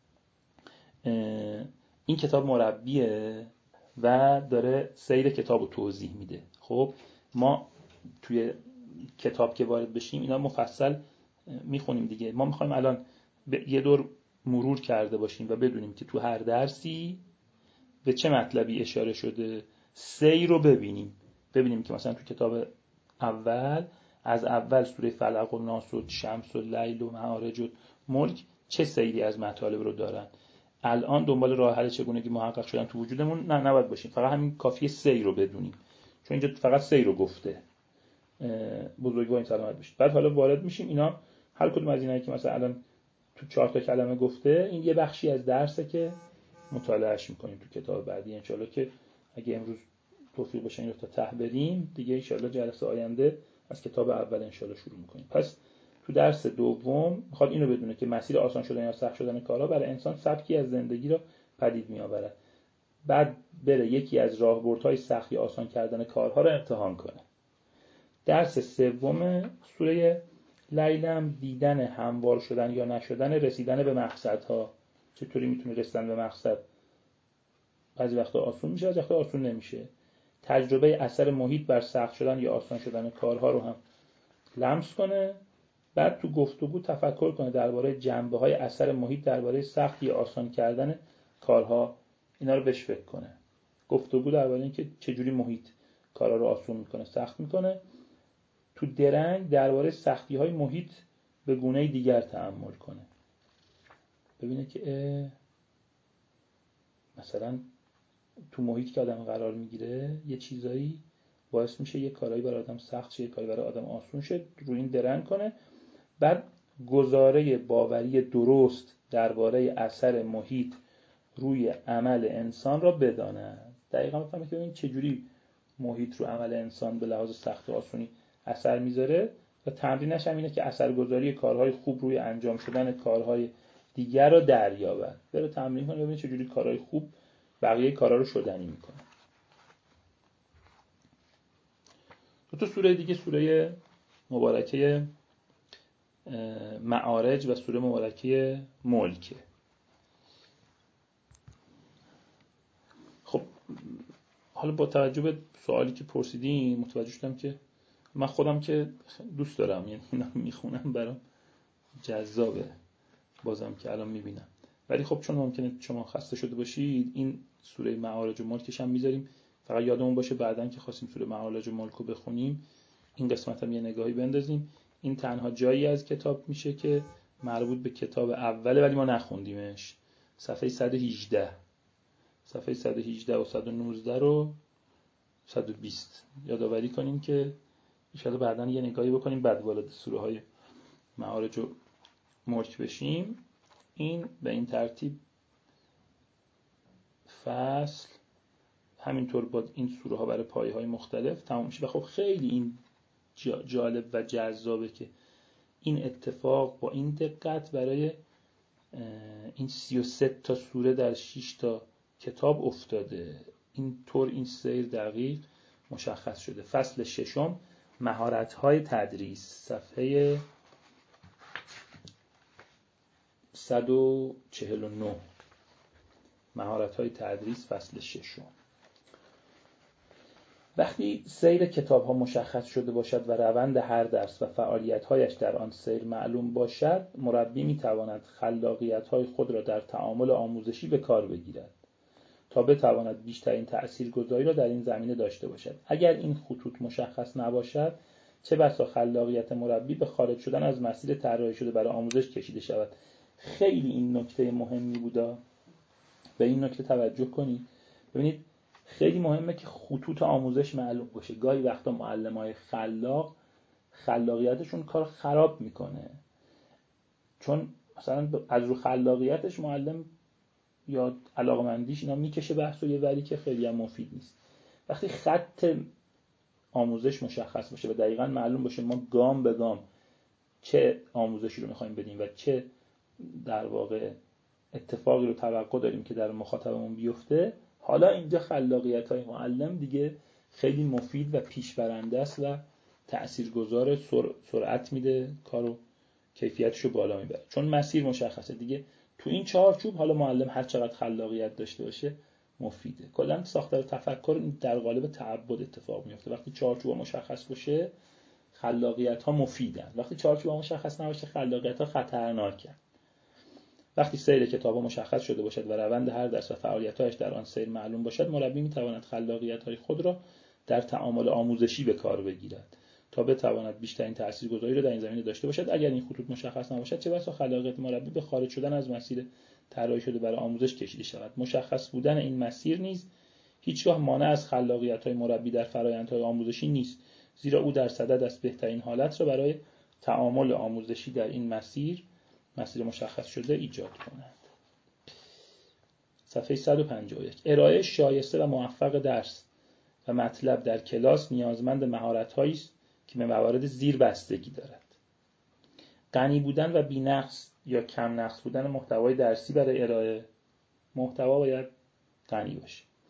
[SPEAKER 1] این کتاب مربیه و داره سیر کتاب رو توضیح میده. خب ما توی کتاب که وارد بشیم اینا مفصل میخونیم دیگه. ما میخوایم الان یه دور مرور کرده باشیم و بدونیم که تو هر درسی به چه مطلبی اشاره شده، سیر رو ببینیم که مثلا تو کتاب اول از اول سوره فلق و ناس و شمس و لیل و معارج و ملک چه سیری از مطالب رو دارن. الان دنبال راه حل چگونگی محقق شدن تو وجودمون نباید باشیم، فقط همین کافیه سیر رو بدونیم، چون اینجا فقط سیر رو گفته. بزرگوارین سلامت باشید. بعد حالا وارد میشیم اینا، هر کدوم از اینایی که مثلا الان تو 4 تا کلمه گفته، این یه بخشی از درسه که مطالعهش میکنیم تو کتاب بعدی ان شاءالله، که اگه امروز توفیق بشه این رو تا ته بریم دیگه ان شاءالله جلسه آینده از کتاب اول ان شاءالله شروع میکنیم. پس تو درس دوم میخواد اینو بدونه که مسیر آسان شدن یا سخت شدن کارها برای انسان سبکی از زندگی رو پدید میآورد. بعد بره یکی از راهبردهای سخت یا آسان کردن کارها رو امتحان کنه. درس سوم سوره لیل هم دیدن هموار شدن یا نشدن رسیدن به مقصدها. چطوری میتونه رسیدن به مقصد بعضی وقتا آسون میشه، بعضی وقتا آسون نمیشه. تجربه اثر محیط بر سخت شدن یا آسان شدن کارها رو هم لمس کنه. بعد تو گفتگو تفکر کنه درباره جنبه‌های اثر محیط درباره سخت یا آسان کردن کارها، اینا رو بهش فکر کنه. گفتگو درباره اینکه چجوری محیط کارا رو آسون میکنه، سخت میکنه. تو درنگ درباره سختی‌های محیط به گونه دیگر تأمل کنه. ببینه که مثلا تو محیط که آدم قرار میگیره یه چیزایی باعث میشه یه کارایی برای آدم سخت شه، یه کاری برای آدم آسون شه، رو این درنگ کنه. بعد گزاره باوری درست درباره اثر محیط روی عمل انسان را بدانه. دقیقاً بفهمه که این چجوری محیط رو عمل انسان به لحاظ سخت و آسونی اثر میذاره و تمرینش هم اینه که اثرگذاری کارهای خوب روی انجام شدن کارهای دیگر را دریابد. بره تمرین کنه ببینه چجوری کارهای خوب بقیه کارها رو شدنی میکنه. تو سوره دیگه، سوره مبارکه معارج و سوره مبارکه ملک. خب حالا با توجه به سوالی که پرسیدین متوجه شدم که من خودم که دوست دارم، یعنی اینا میخونم برام جذابه بازم که الان میبینم. ولی خب چون ممکنه شما خسته شده باشید این سوره معارج و ملکش هم میذاریم. فقط یادمون باشه بعدن که خواستیم سوره معارج و ملک رو بخونیم این قسمت هم یه نگاهی بندازیم. این تنها جایی از کتاب میشه که مربوط به کتاب اوله ولی ما نخوندیمش. صفحه 118 و 119 رو 120 یادآوری کنیم که ان شاءالله بعدن یه نگاهی بکنیم بعد وارد سوره های معارج و ملک بشیم. این به این ترتیب فصل همینطور با این سوره ها برای پایه های مختلف تمام میشه. و خب خیلی این جالب و جذابه که این اتفاق با این دقت برای این 33 تا سوره در 6 تا کتاب افتاده. این طور این سیر دقیق مشخص شده. فصل ششم مهارت‌های تدریس، صفحه 149. مهارت‌های تدریس فصل ششم. وقتی سیر کتاب‌ها مشخص شده باشد و روند هر درس و فعالیت‌هایش در آن سیر معلوم باشد، مربی می‌تواند خلاقیت‌های خود را در تعامل آموزشی به کار بگیرد تا بتواند بیشترین تأثیرگذاری را در این زمینه داشته باشد. اگر این خطوط مشخص نباشد، چه بسا خلاقیت مربی به خارج شدن از مسیر طراحی شده برای آموزش کشیده شود. خیلی این نکته مهمی بوده. به این نکته توجه کنید. ببینید خیلی مهمه که خطوط آموزش معلوم باشه. گاهی وقتا معلمای خلاقیتشون کار خراب میکنه، چون مثلا از رو خلاقیتش معلم یا علاقمندیش اینا میکشه بحث و یه وری که خیلی هم مفید نیست. وقتی خط آموزش مشخص باشه و دقیقاً معلوم باشه ما گام به گام چه آموزشی رو میخوایم بدیم و چه در واقع اتفاقی رو توقع داریم که در مخاطبمون بیفته، حالا اینجا خلاقیت‌های معلم دیگه خیلی مفید و پیشبرنده است و تأثیرگذار، سرعت میده کارو، کیفیتش رو بالا میبره، چون مسیر مشخصه دیگه. تو این چارچوب حالا معلم هر چقدر خلاقیت داشته باشه مفیده. کلا ساختار تفکر در قالب تعبد اتفاق میفته. وقتی چارچوب مشخص باشه خلاقیت‌ها مفیدن، وقتی چارچوب مشخص نباشه خلاقیت‌ها خطرناکن. وقتی سیر کتاب‌ها مشخص شده باشد و روند هر درس و فعالیت‌هایش در آن سیر معلوم باشد، مربی می‌تواند خلاقیت‌های خود را در تعامل آموزشی به کار بگیرد تا بتواند بیشترین تاثیرگذاری را در این زمینه داشته باشد. اگر این خطوط مشخص نباشد، چه بسا خلاقیت مربی به خارج شدن از مسیر طراحی شده برای آموزش کشیده شود. مشخص بودن این مسیر نیز هیچگاه مانع از خلاقیت‌های مربی در فرآیندهای آموزشی نیست، زیرا او در صدد است بهترین حالت را برای تعامل آموزشی در این مسیر مشخص شده ایجاد کند. صفحه 151. ارائه شایسته و موفق درس و مطلب در کلاس نیازمند مهارت‌هایی است که به موارد زیر بستگی دارد. غنی بودن و بی‌نقص یا کم نقص بودن محتوای درسی برای ارائه. محتوا باید غنی باشه.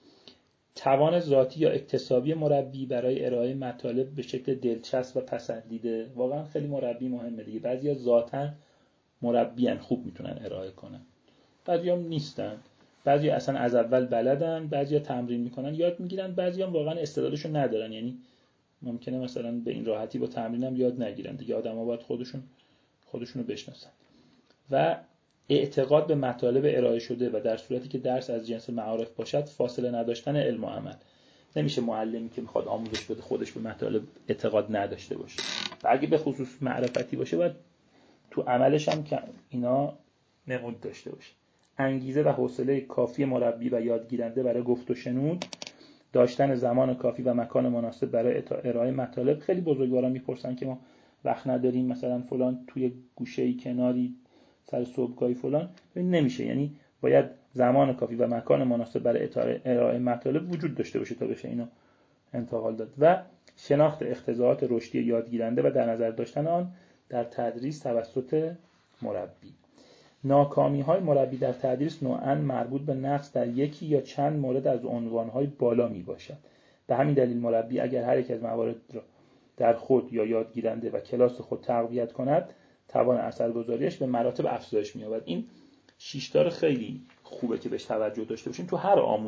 [SPEAKER 1] توان ذاتی یا اکتسابی مربی برای ارائه مطالب به شکل دلچسب و پسندیده. واقعا خیلی مربی مهمه دیگه. بعضیا ذاتاً مربیان، خوب میتونن ارائه کنن، بعضیا نیستن، بعضیا اصلا از اول بلدن، بعضیا تمرین میکنن یاد میگیرن، بعضیا واقعا استعدادشو ندارن، یعنی ممکنه مثلا به این راحتی با تمرینم یاد نگیرن دیگه. آدم‌ها باید خودشونو بشناسن. و اعتقاد به مطالب ارائه شده و در صورتی که درس از جنس معارف باشد فاصله نداشتن علم و عمل. نمیشه معلمی که میخواد آموزش بده خودش به مطالب اعتقاد نداشته باشه و اگه به خصوص معرفتی باشه باید تو عملش هم که اینا نمود داشته باشه. انگیزه و حوصله کافی مربی و یادگیرنده برای گفت و شنود، داشتن زمان کافی و مکان مناسب برای ارائه مطالب. خیلی بزرگواران میپرسن که ما وقت نداریم، مثلا فلان توی گوشه‌ای کناری سر صبحگاهی فلان. نمیشه، یعنی باید زمان کافی و مکان مناسب برای ارائه مطالب وجود داشته باشه تا بشه اینو انتقال داد. و شناخت اقتضاعات رشدی یادگیرنده و در نظر داشتن آن در تدریس توسط مربی. ناکامی‌های مربی در تدریس نوعاً مربوط به نقص در یکی یا چند مورد از عنوان‌های بالا میباشد. به همین دلیل مربی اگر هر یک از موارد را در خود یا یادگیرنده و کلاس خود تقویت کند، توان اثرگذاریش به مراتب افزایش می‌یابد. این 6 تا خیلی خوبه که بهش توجه داشته باشیم تو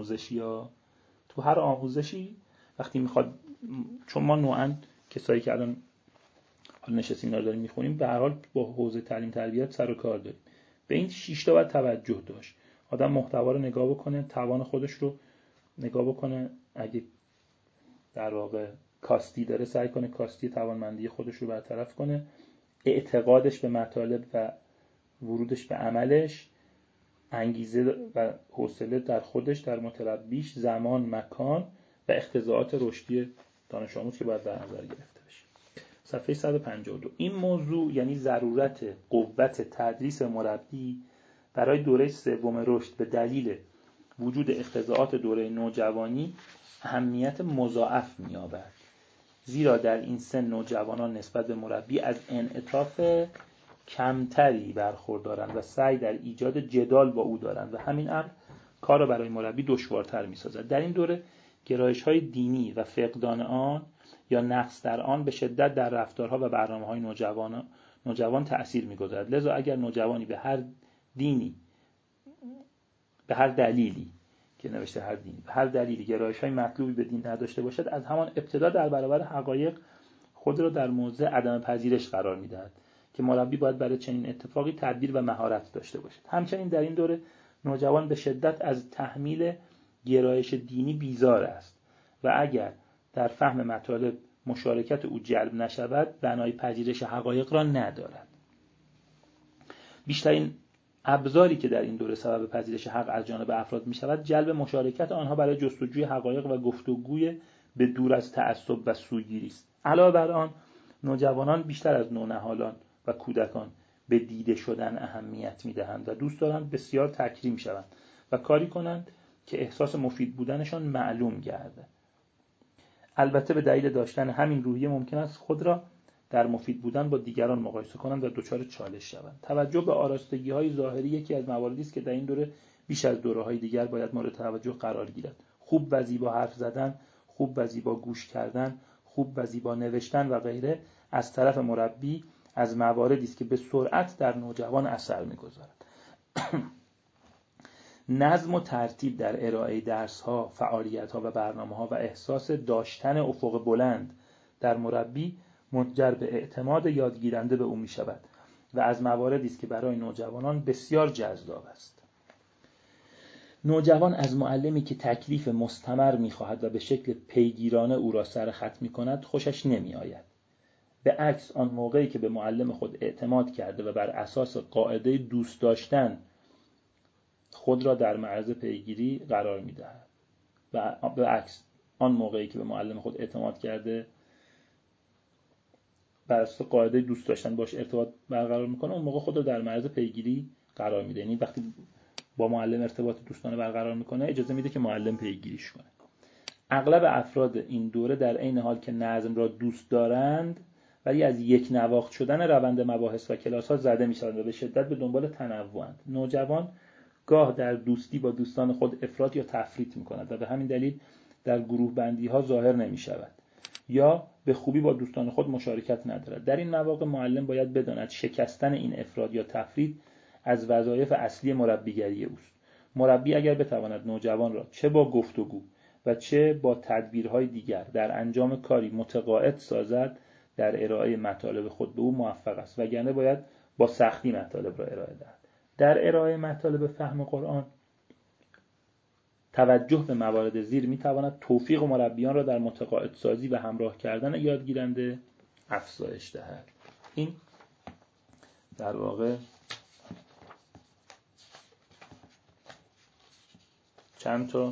[SPEAKER 1] هر آموزشی وقتی میخواد، چون ما نوعاً کسایی که الان نشستیم اینا رو داریم میخونیم به هر حال با حوزه تعلیم تربیت سر و کار داریم. به این 6 تا باید توجه داشت. آدم محتوا رو نگاه بکنه، توان خودش رو نگاه بکنه، اگه در واقع کاستی داره سعی کنه کاستی توانمندی خودش رو برطرف کنه، اعتقادش به مطالب و ورودش به عملش، انگیزه و حوصله در خودش، در متربیش، زمان، مکان و اقتضاعات رشدی دانش آموز که باید در نظر گرفته بشه. صفحه 152. این موضوع یعنی ضرورت قوت تدریس مربی برای دوره سوم رشد به دلیل وجود اقتضاعات دوره نوجوانی اهمیت مضاعف می‌یابد، زیرا در این سن نوجوانان نسبت به مربی از انعطاف کمتری برخوردارند و سعی در ایجاد جدال با او دارند و همین امر کار را برای مربی دشوارتر می‌سازد. در این دوره گرایش‌های دینی و فقدان آن یا نقص در آن به شدت در رفتارها و برنامه‌های نوجوان تأثیر می‌گذارد. لذا اگر نوجوانی به هر دلیلی که نوشته به هر دلیلی گرایش‌های مطلوبی به دین نداشته باشد، از همان ابتدا در برابر حقایق خود را در موضع عدم پذیرش قرار می‌دهد که مربی باید برای چنین اتفاقی تدبیر و مهارت داشته باشد. همچنین در این دوره نوجوان به شدت از تحمیل گرایش دینی بیزار است و اگر در فهم مطالب مشارکت او جلب نشود، بنای پذیرش حقایق را ندارد. بیشترین ابزاری که در این دوره سبب پذیرش حق از جانب افراد می شود، جلب مشارکت آنها برای جستجوی حقایق و گفتگوی به دور از تعصب و سوگیری است. علاوه بر آن، نوجوانان بیشتر از نونهالان و کودکان به دیده شدن اهمیت می دهند و دوست دارند بسیار تکریم شوند و کاری کنند که احساس مفید بودنشان معلوم گردد. البته به دلیل داشتن همین روحیه ممکن است خود را در مفید بودن با دیگران مقایسه کنند و دچار چالش شوند. توجه به آراستگی‌های ظاهری یکی از مواردی است که در این دوره بیش از دوره‌های دیگر باید مورد توجه قرار گیرد. خوب و زیبا حرف زدن، خوب و زیبا گوش کردن، خوب و زیبا نوشتن و غیره از طرف مربی از مواردی است که به سرعت در نوجوان اثر می‌گذارد. نظم و ترتیب در ارائه درس‌ها، فعالیت‌ها و برنامه‌ها و احساس داشتن افق بلند در مربی منجر به اعتماد یادگیرنده به او می‌شود و از مواردی است که برای نوجوانان بسیار جذاب است. نوجوان از معلمی که تکلیف مستمر می‌خواهد و به شکل پیگیرانه او را سر خط می‌کند خوشش نمی‌آید. به عکس آن موقعی که به معلم خود اعتماد کرده و بر اساس قاعده دوست داشتن خود را در معرض پیگیری قرار می‌دهد و به عکس آن موقعی که به معلم خود اعتماد کرده بر اساس قاعده دوست داشتن باش ارتباط برقرار میکنه، اون موقع خود رو در معرض پیگیری قرار میده. یعنی وقتی با معلم ارتباط دوستانه برقرار میکنه اجازه میده که معلم پیگیریش کنه. اغلب افراد این دوره در عین حال که نظم را دوست دارند ولی از یک نواخت شدن روند مباحث و کلاس‌ها زده میشوند و به شدت به دنبال تنوعند. نوجوان گاه در دوستی با دوستان خود افراط یا تفریط میکند و به همین دلیل در گروه بندی ها ظاهر نمی شود یا به خوبی با دوستان خود مشارکت ندارد. در این مواقع معلم باید بداند شکستن این افراد یا تفرید از وظایف اصلی مربیگری اوست. مربی اگر بتواند نوجوان را چه با گفتگو و چه با تدبیرهای دیگر در انجام کاری متقاعد سازد، در ارائه مطالب خود به او موفق است، وگرنه باید با سختی مطالب را ارائه دهد. در ارائه مطالب فهم قرآن توجه به موارد زیر میتواند توفیق مربیان را در متقاعد سازی و همراه کردن یادگیرنده افزایش دهد. این در واقع چند تا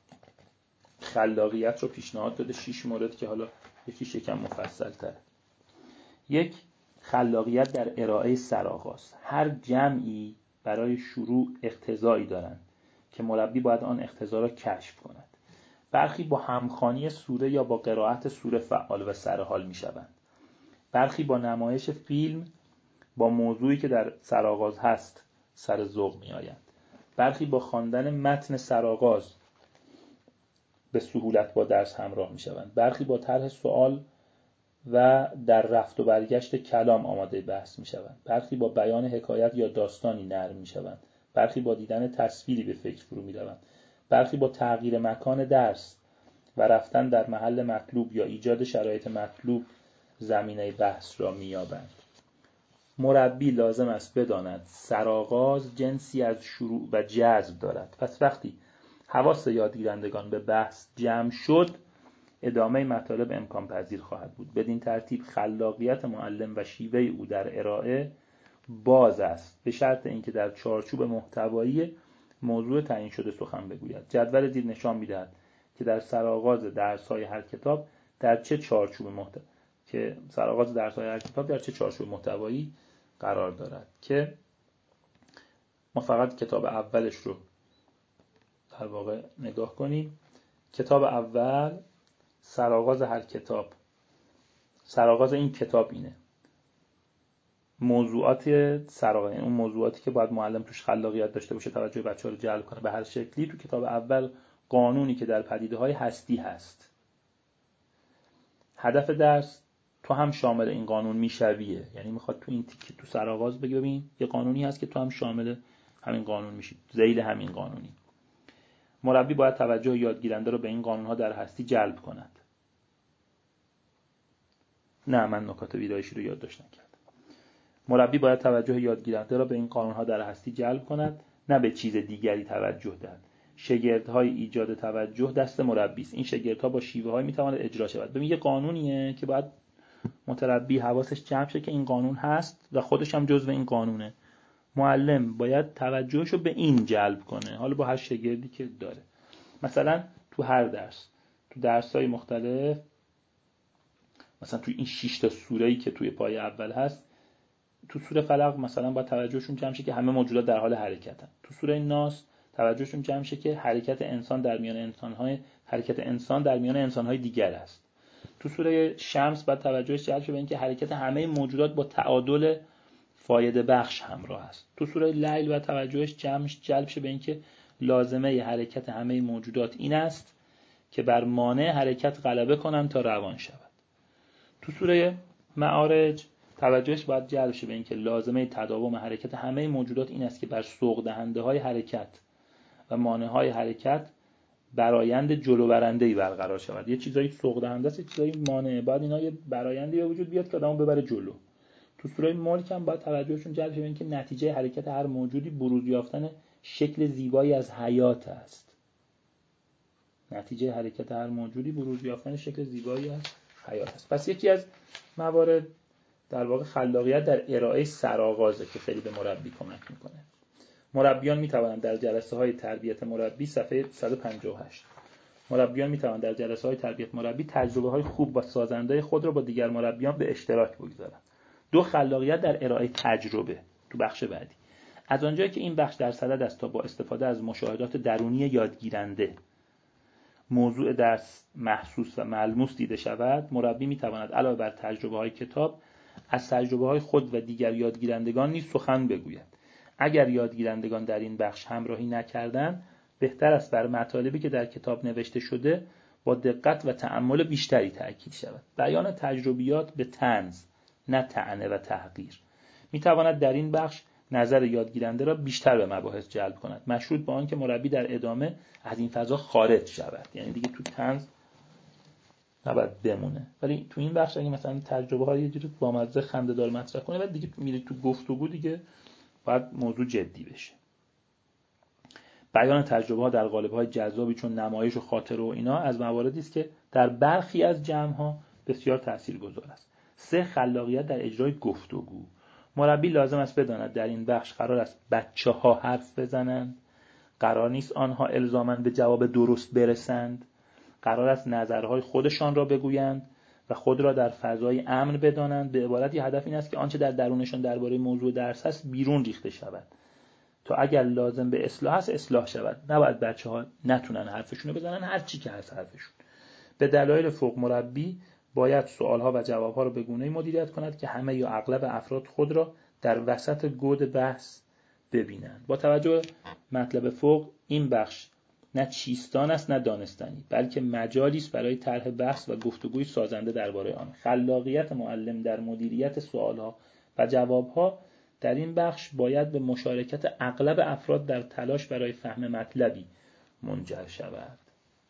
[SPEAKER 1] خلاقیت رو پیشنهاد داده، 6 مورد که حالا یکیش یکم مفصل تره. 1. خلاقیت در ارائه سرآغاز. هر جمعی برای شروع اقتضایی دارند که مربی باید آن اقتضا را کشف کند. برخی با همخوانی سوره یا با قرائت سوره فعال و سرحال می شوند. برخی با نمایش فیلم با موضوعی که در سرآغاز هست سر ذوق می آیند. برخی با خواندن متن سرآغاز به سهولت با درس همراه می شوند. برخی با طرح سوال و در رفت و برگشت کلام آماده بحث می شوند. برخی با بیان حکایت یا داستانی نرم می شوند. برخی با دیدن تصویری به فکر فرو می روند. برخی با تغییر مکان درس و رفتن در محل مطلوب یا ایجاد شرایط مطلوب زمینه بحث را می یابند. مربی لازم است بداند سرآغاز جنسی از شروع و جذب دارد. پس وقتی حواس یادگیرندگان به بحث جمع شد، ادامه مطالب امکان پذیر خواهد بود. بدین ترتیب خلاقیت معلم و شیوه او در ارائه باز است، به شرط اینکه در چارچوب محتوایی موضوع تعیین شده سخن بگوید. جدول زیر نشان می‌دهد که در سرآغاز درس‌های هر کتاب در چه چارچوب محتوایی قرار دارد، که ما فقط کتاب اولش رو در واقع نگاه کنیم. کتاب اول سرآغاز هر کتاب، سرآغاز این کتاب اینه. موضوعات سرآغاز، اون موضوعاتی که باید معلم توش خلاقیت داشته باشه، توجه بچه‌ها رو جلب کنه به هر شکلی. تو کتاب اول قانونی که در پدیده‌های هستی هست. هدف درس تو هم شامل این قانون میشویه، یعنی میخواد تو این تیکه تو سرآغاز بگه ببین یه قانونی هست که تو هم شامل همین قانون میشی، ذیل همین قانونی. مربی باید توجه یادگیرنده رو به این قانون‌ها در هستی جلب کند. نه، من نکات ویرایشی رو یادداشت نکردم. مربی باید توجه یادگیرنده را به این قانون‌ها در هستی جلب کند، نه به چیز دیگری توجه دهد. شگردهای ایجاد توجه دست مربی است. این شگردها با شیوه‌های میتواند اجرا شود. ببین یه قانونیه که باید متربی حواسش جمع شه که این قانون هست و خودش هم جزو این قانونه. معلم باید توجهش رو به این جلب کنه، حالا با هر شگردی که داره. مثلا تو هر درس، تو درس‌های مختلف، مثلا تو این 6 تا سوره‌ای که توی پای اول هست، تو سوره فلق مثلا باید توجهشون جمع شه که همه موجودات در حال حرکتن. تو سوره ناس توجهشون جمع شه که حرکت انسان در میان انسان‌های دیگر است. تو سوره شمس باید توجهش جلب شه به اینکه حرکت همه موجودات با تعادل فایده بخش همراه است. تو سوره لیل باید توجهش جلب شه به اینکه لازمه حرکت همه موجودات این است که بر مانع حرکت غلبه کنند تا روان شود. تو سوره معارج توجهش باید جلب شه به اینکه لازمه تداوم حرکت همه موجودات این است که بر سوق دهنده های حرکت و مانع های حرکت برآیند جلو برنده‌ای برقرار شود. یه چیزایی سوق دهنده است، یه چیزایی مانع، بعد اینا یه برآیندی به وجود بیاد که آدمو ببره جلو. تو سوره ملک هم باید توجهشون جلب شه به اینکه نتیجه حرکت هر موجودی بروز یافتن شکل زیبایی از حیات است. نتیجه حرکت هر موجودی بروز یافتن شکل زیبایی از حیات است. پس یکی از موارد در واقع خلاقیت در ارائه سرآغازه که خیلی به مربی کمک میکنه. مربیان میتوانند در جلسه‌های تربیت مربی، صفحه 158، مربیان میتوانند در جلسه‌های تربیت مربی تجربه‌های خوب و سازنده خود را با دیگر مربیان به اشتراک بگذارند. 2. خلاقیت در ارائه تجربه. تو بخش بعدی، از آنجایی که این بخش در صدد است تا با استفاده از مشاهدات درونی یادگیرنده موضوع درس محسوس و ملموس دیده شود، مربی میتواند علاوه بر تجربه‌های کتاب از تجربه‌های خود و دیگر یادگیرندگان نیز سخن بگوید. اگر یادگیرندگان در این بخش همراهی نکردند، بهتر است بر مطالبی که در کتاب نوشته شده با دقت و تأمل بیشتری تأکید شود. بیان تجربیات به طنز نه طعنه و تحقیر میتواند در این بخش نظر یادگیرنده را بیشتر به مباحث جلب کند، مشروط با آنکه مربی در ادامه از این فضا خارج شود. یعنی دیگه تو طنز نباید بمونه، ولی تو این بخش اگه مثلا تجربه ها یه جوری بامزه خنده‌دار مطرح کنه، بعد دیگه میره تو گفتگو، دیگه باید موضوع جدی بشه. بیان تجربه ها در قالب‌های جذابی چون نمایش و خاطره و اینا از مواردی است که در برخی از جمع‌ها بسیار تاثیرگذار است. 3. خلاقیت در اجرای گفتگو. مربی لازم است بداند در این بخش قرار است بچه‌ها حرف بزنند، قرار نیست آنها الزاماً به جواب درست برسند، قرار است نظرهای خودشان را بگویند و خود را در فضای امن بدانند. به عبارتی هدف این است که آنچه در درونشان درباره موضوع درس است بیرون ریخته شود تا اگر لازم به اصلاح است اصلاح شود. نباید بچه‌ها نتونن حرفشون رو بزنن، هر چی که هست حرفشون. به دلایل فوق مربی باید سوالها و جوابها را به گونه‌ای مدیریت کند که همه یا اغلب افراد خود را در وسط گود بحث ببینند. با توجه به مطلب فوق، این بخش نه چیستان است نه دانستنی، بلکه مجالی است برای طرح بحث و گفتگوی سازنده درباره آن. خلاقیت معلم در مدیریت سوالها و جوابها در این بخش باید به مشارکت اغلب افراد در تلاش برای فهم مطلبی منجر شود.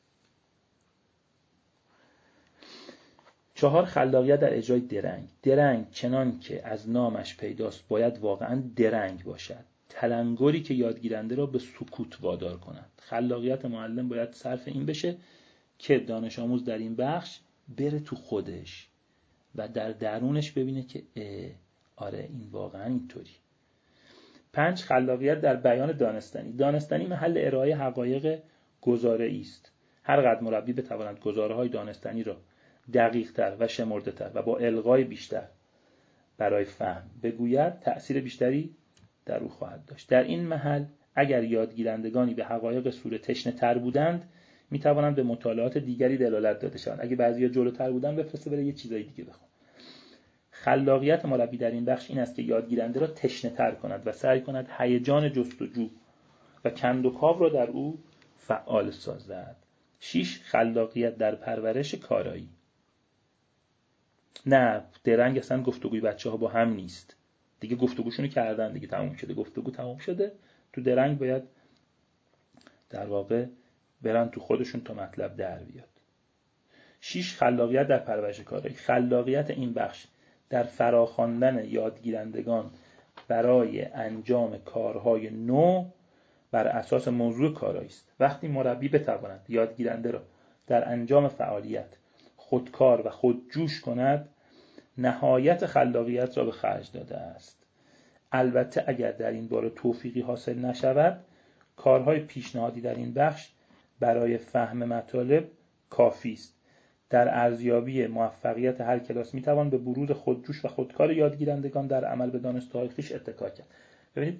[SPEAKER 1] 4. خلاقیت در اجرای درنگ. درنگ چنان که از نامش پیداست باید واقعا درنگ باشد، تلنگری که یادگیرنده را به سکوت وادار کند. خلاقیت معلم باید صرف این بشه که دانش آموز در این بخش بره تو خودش و در درونش ببینه که آره این واقعا اینطوری. 5. خلاقیت در بیان دانستنی. دانستنی محل ارائه حقایق گزاره‌ای است. هر قدر مربی بتواند گزاره‌های دانستنی را دقیق‌تر و شمرده‌تر و با القای بیشتر برای فهم بگوید، تأثیر بیشتری در او خواهد داشت. در این محل اگر یادگیرندگانی به حقایق سوره تشنه‌تر بودند می‌توانند به مطالعات دیگری دلالت داده شوند. اگه بعضیا جلوتر بودن بفرسته بره یه چیزای دیگه بخون. خلاقیت مربی در این بخش این است که یادگیرنده را تشنه‌تر کند و سعی کند هیجان جستجو و کندوکاو را در او فعال سازد. 6. خلاقیت در پرورش کارایی. نه درنگ اصلا گفتگوی بچه‌ها با هم نیست. دیگه گفتگوشونو کردن، دیگه تموم شده، گفتگو تموم شده. تو درنگ باید در واقع برن تو خودشون تا مطلب در بیاد. 6. خلاقیت در پرورش کارایی. خلاقیت این بخش در فراخواندن یادگیرندگان برای انجام کارهای نو بر اساس موضوع کارایی است. وقتی مربی بتواند یادگیرنده را در انجام فعالیت خودکار و خودجوش کند، نهایت خلاقیت را به خرج داده است. البته اگر در این باره توفیقی حاصل نشود، کارهای پیشنهادی در این بخش برای فهم مطالب کافی است. در ارزیابی موفقیت هر کلاس میتوان به بروز خودجوش و خودکار یادگیرندگان در عمل به دانسته‌های خویش اتکا کرد. ببینید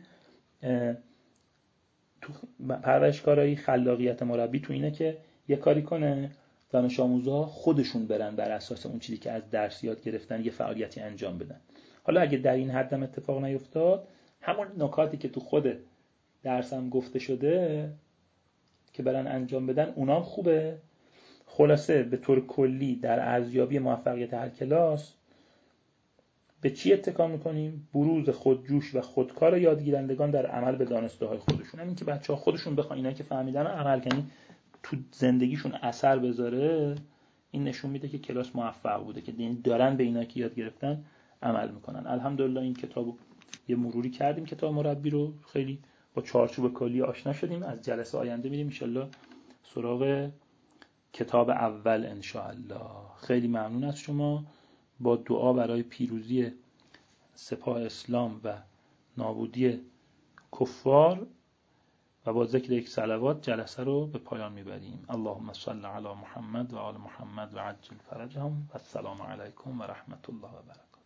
[SPEAKER 1] تو پرورش کارایی خلاقیت مربی تو اینه که یه کاری کنه دانش آموزها خودشون برن بر اساس اون چیزی که از درس یاد گرفتن یه فعالیتی انجام بدن. حالا اگه در این حد هم اتفاق نیفتاد، همون نکاتی که تو خود درس هم گفته شده که برن انجام بدن اونام خوبه. خلاصه به طور کلی در ارزیابی موفقیت هر کلاس به چی اتکا میکنیم؟ بروز خودجوش و خودکار یادگیرندگان در عمل به دانسته‌های خودشون. همین که بچه‌ها خودشون بخوان اینا که فهمیدن عمل کنن تو زندگیشون اثر بذاره، این نشون میده که کلاس موفق بوده، که دارن به اینا که یاد گرفتن عمل میکنن. الحمدلله این کتابو یه مروری کردیم، کتاب مربی رو خیلی با چارچوب کلی آشنا شدیم. از جلسه آینده میریم ان شاءالله سراغ کتاب اول ان شاءالله. خیلی ممنون از شما. با دعا برای پیروزی سپاه اسلام و نابودی کفار و با ذکر یک صلوات جلسه رو به پایان میبریم. اللهم صل علی محمد و آل محمد و عجل فرجهم و السلام علیکم و رحمت الله و برکاته.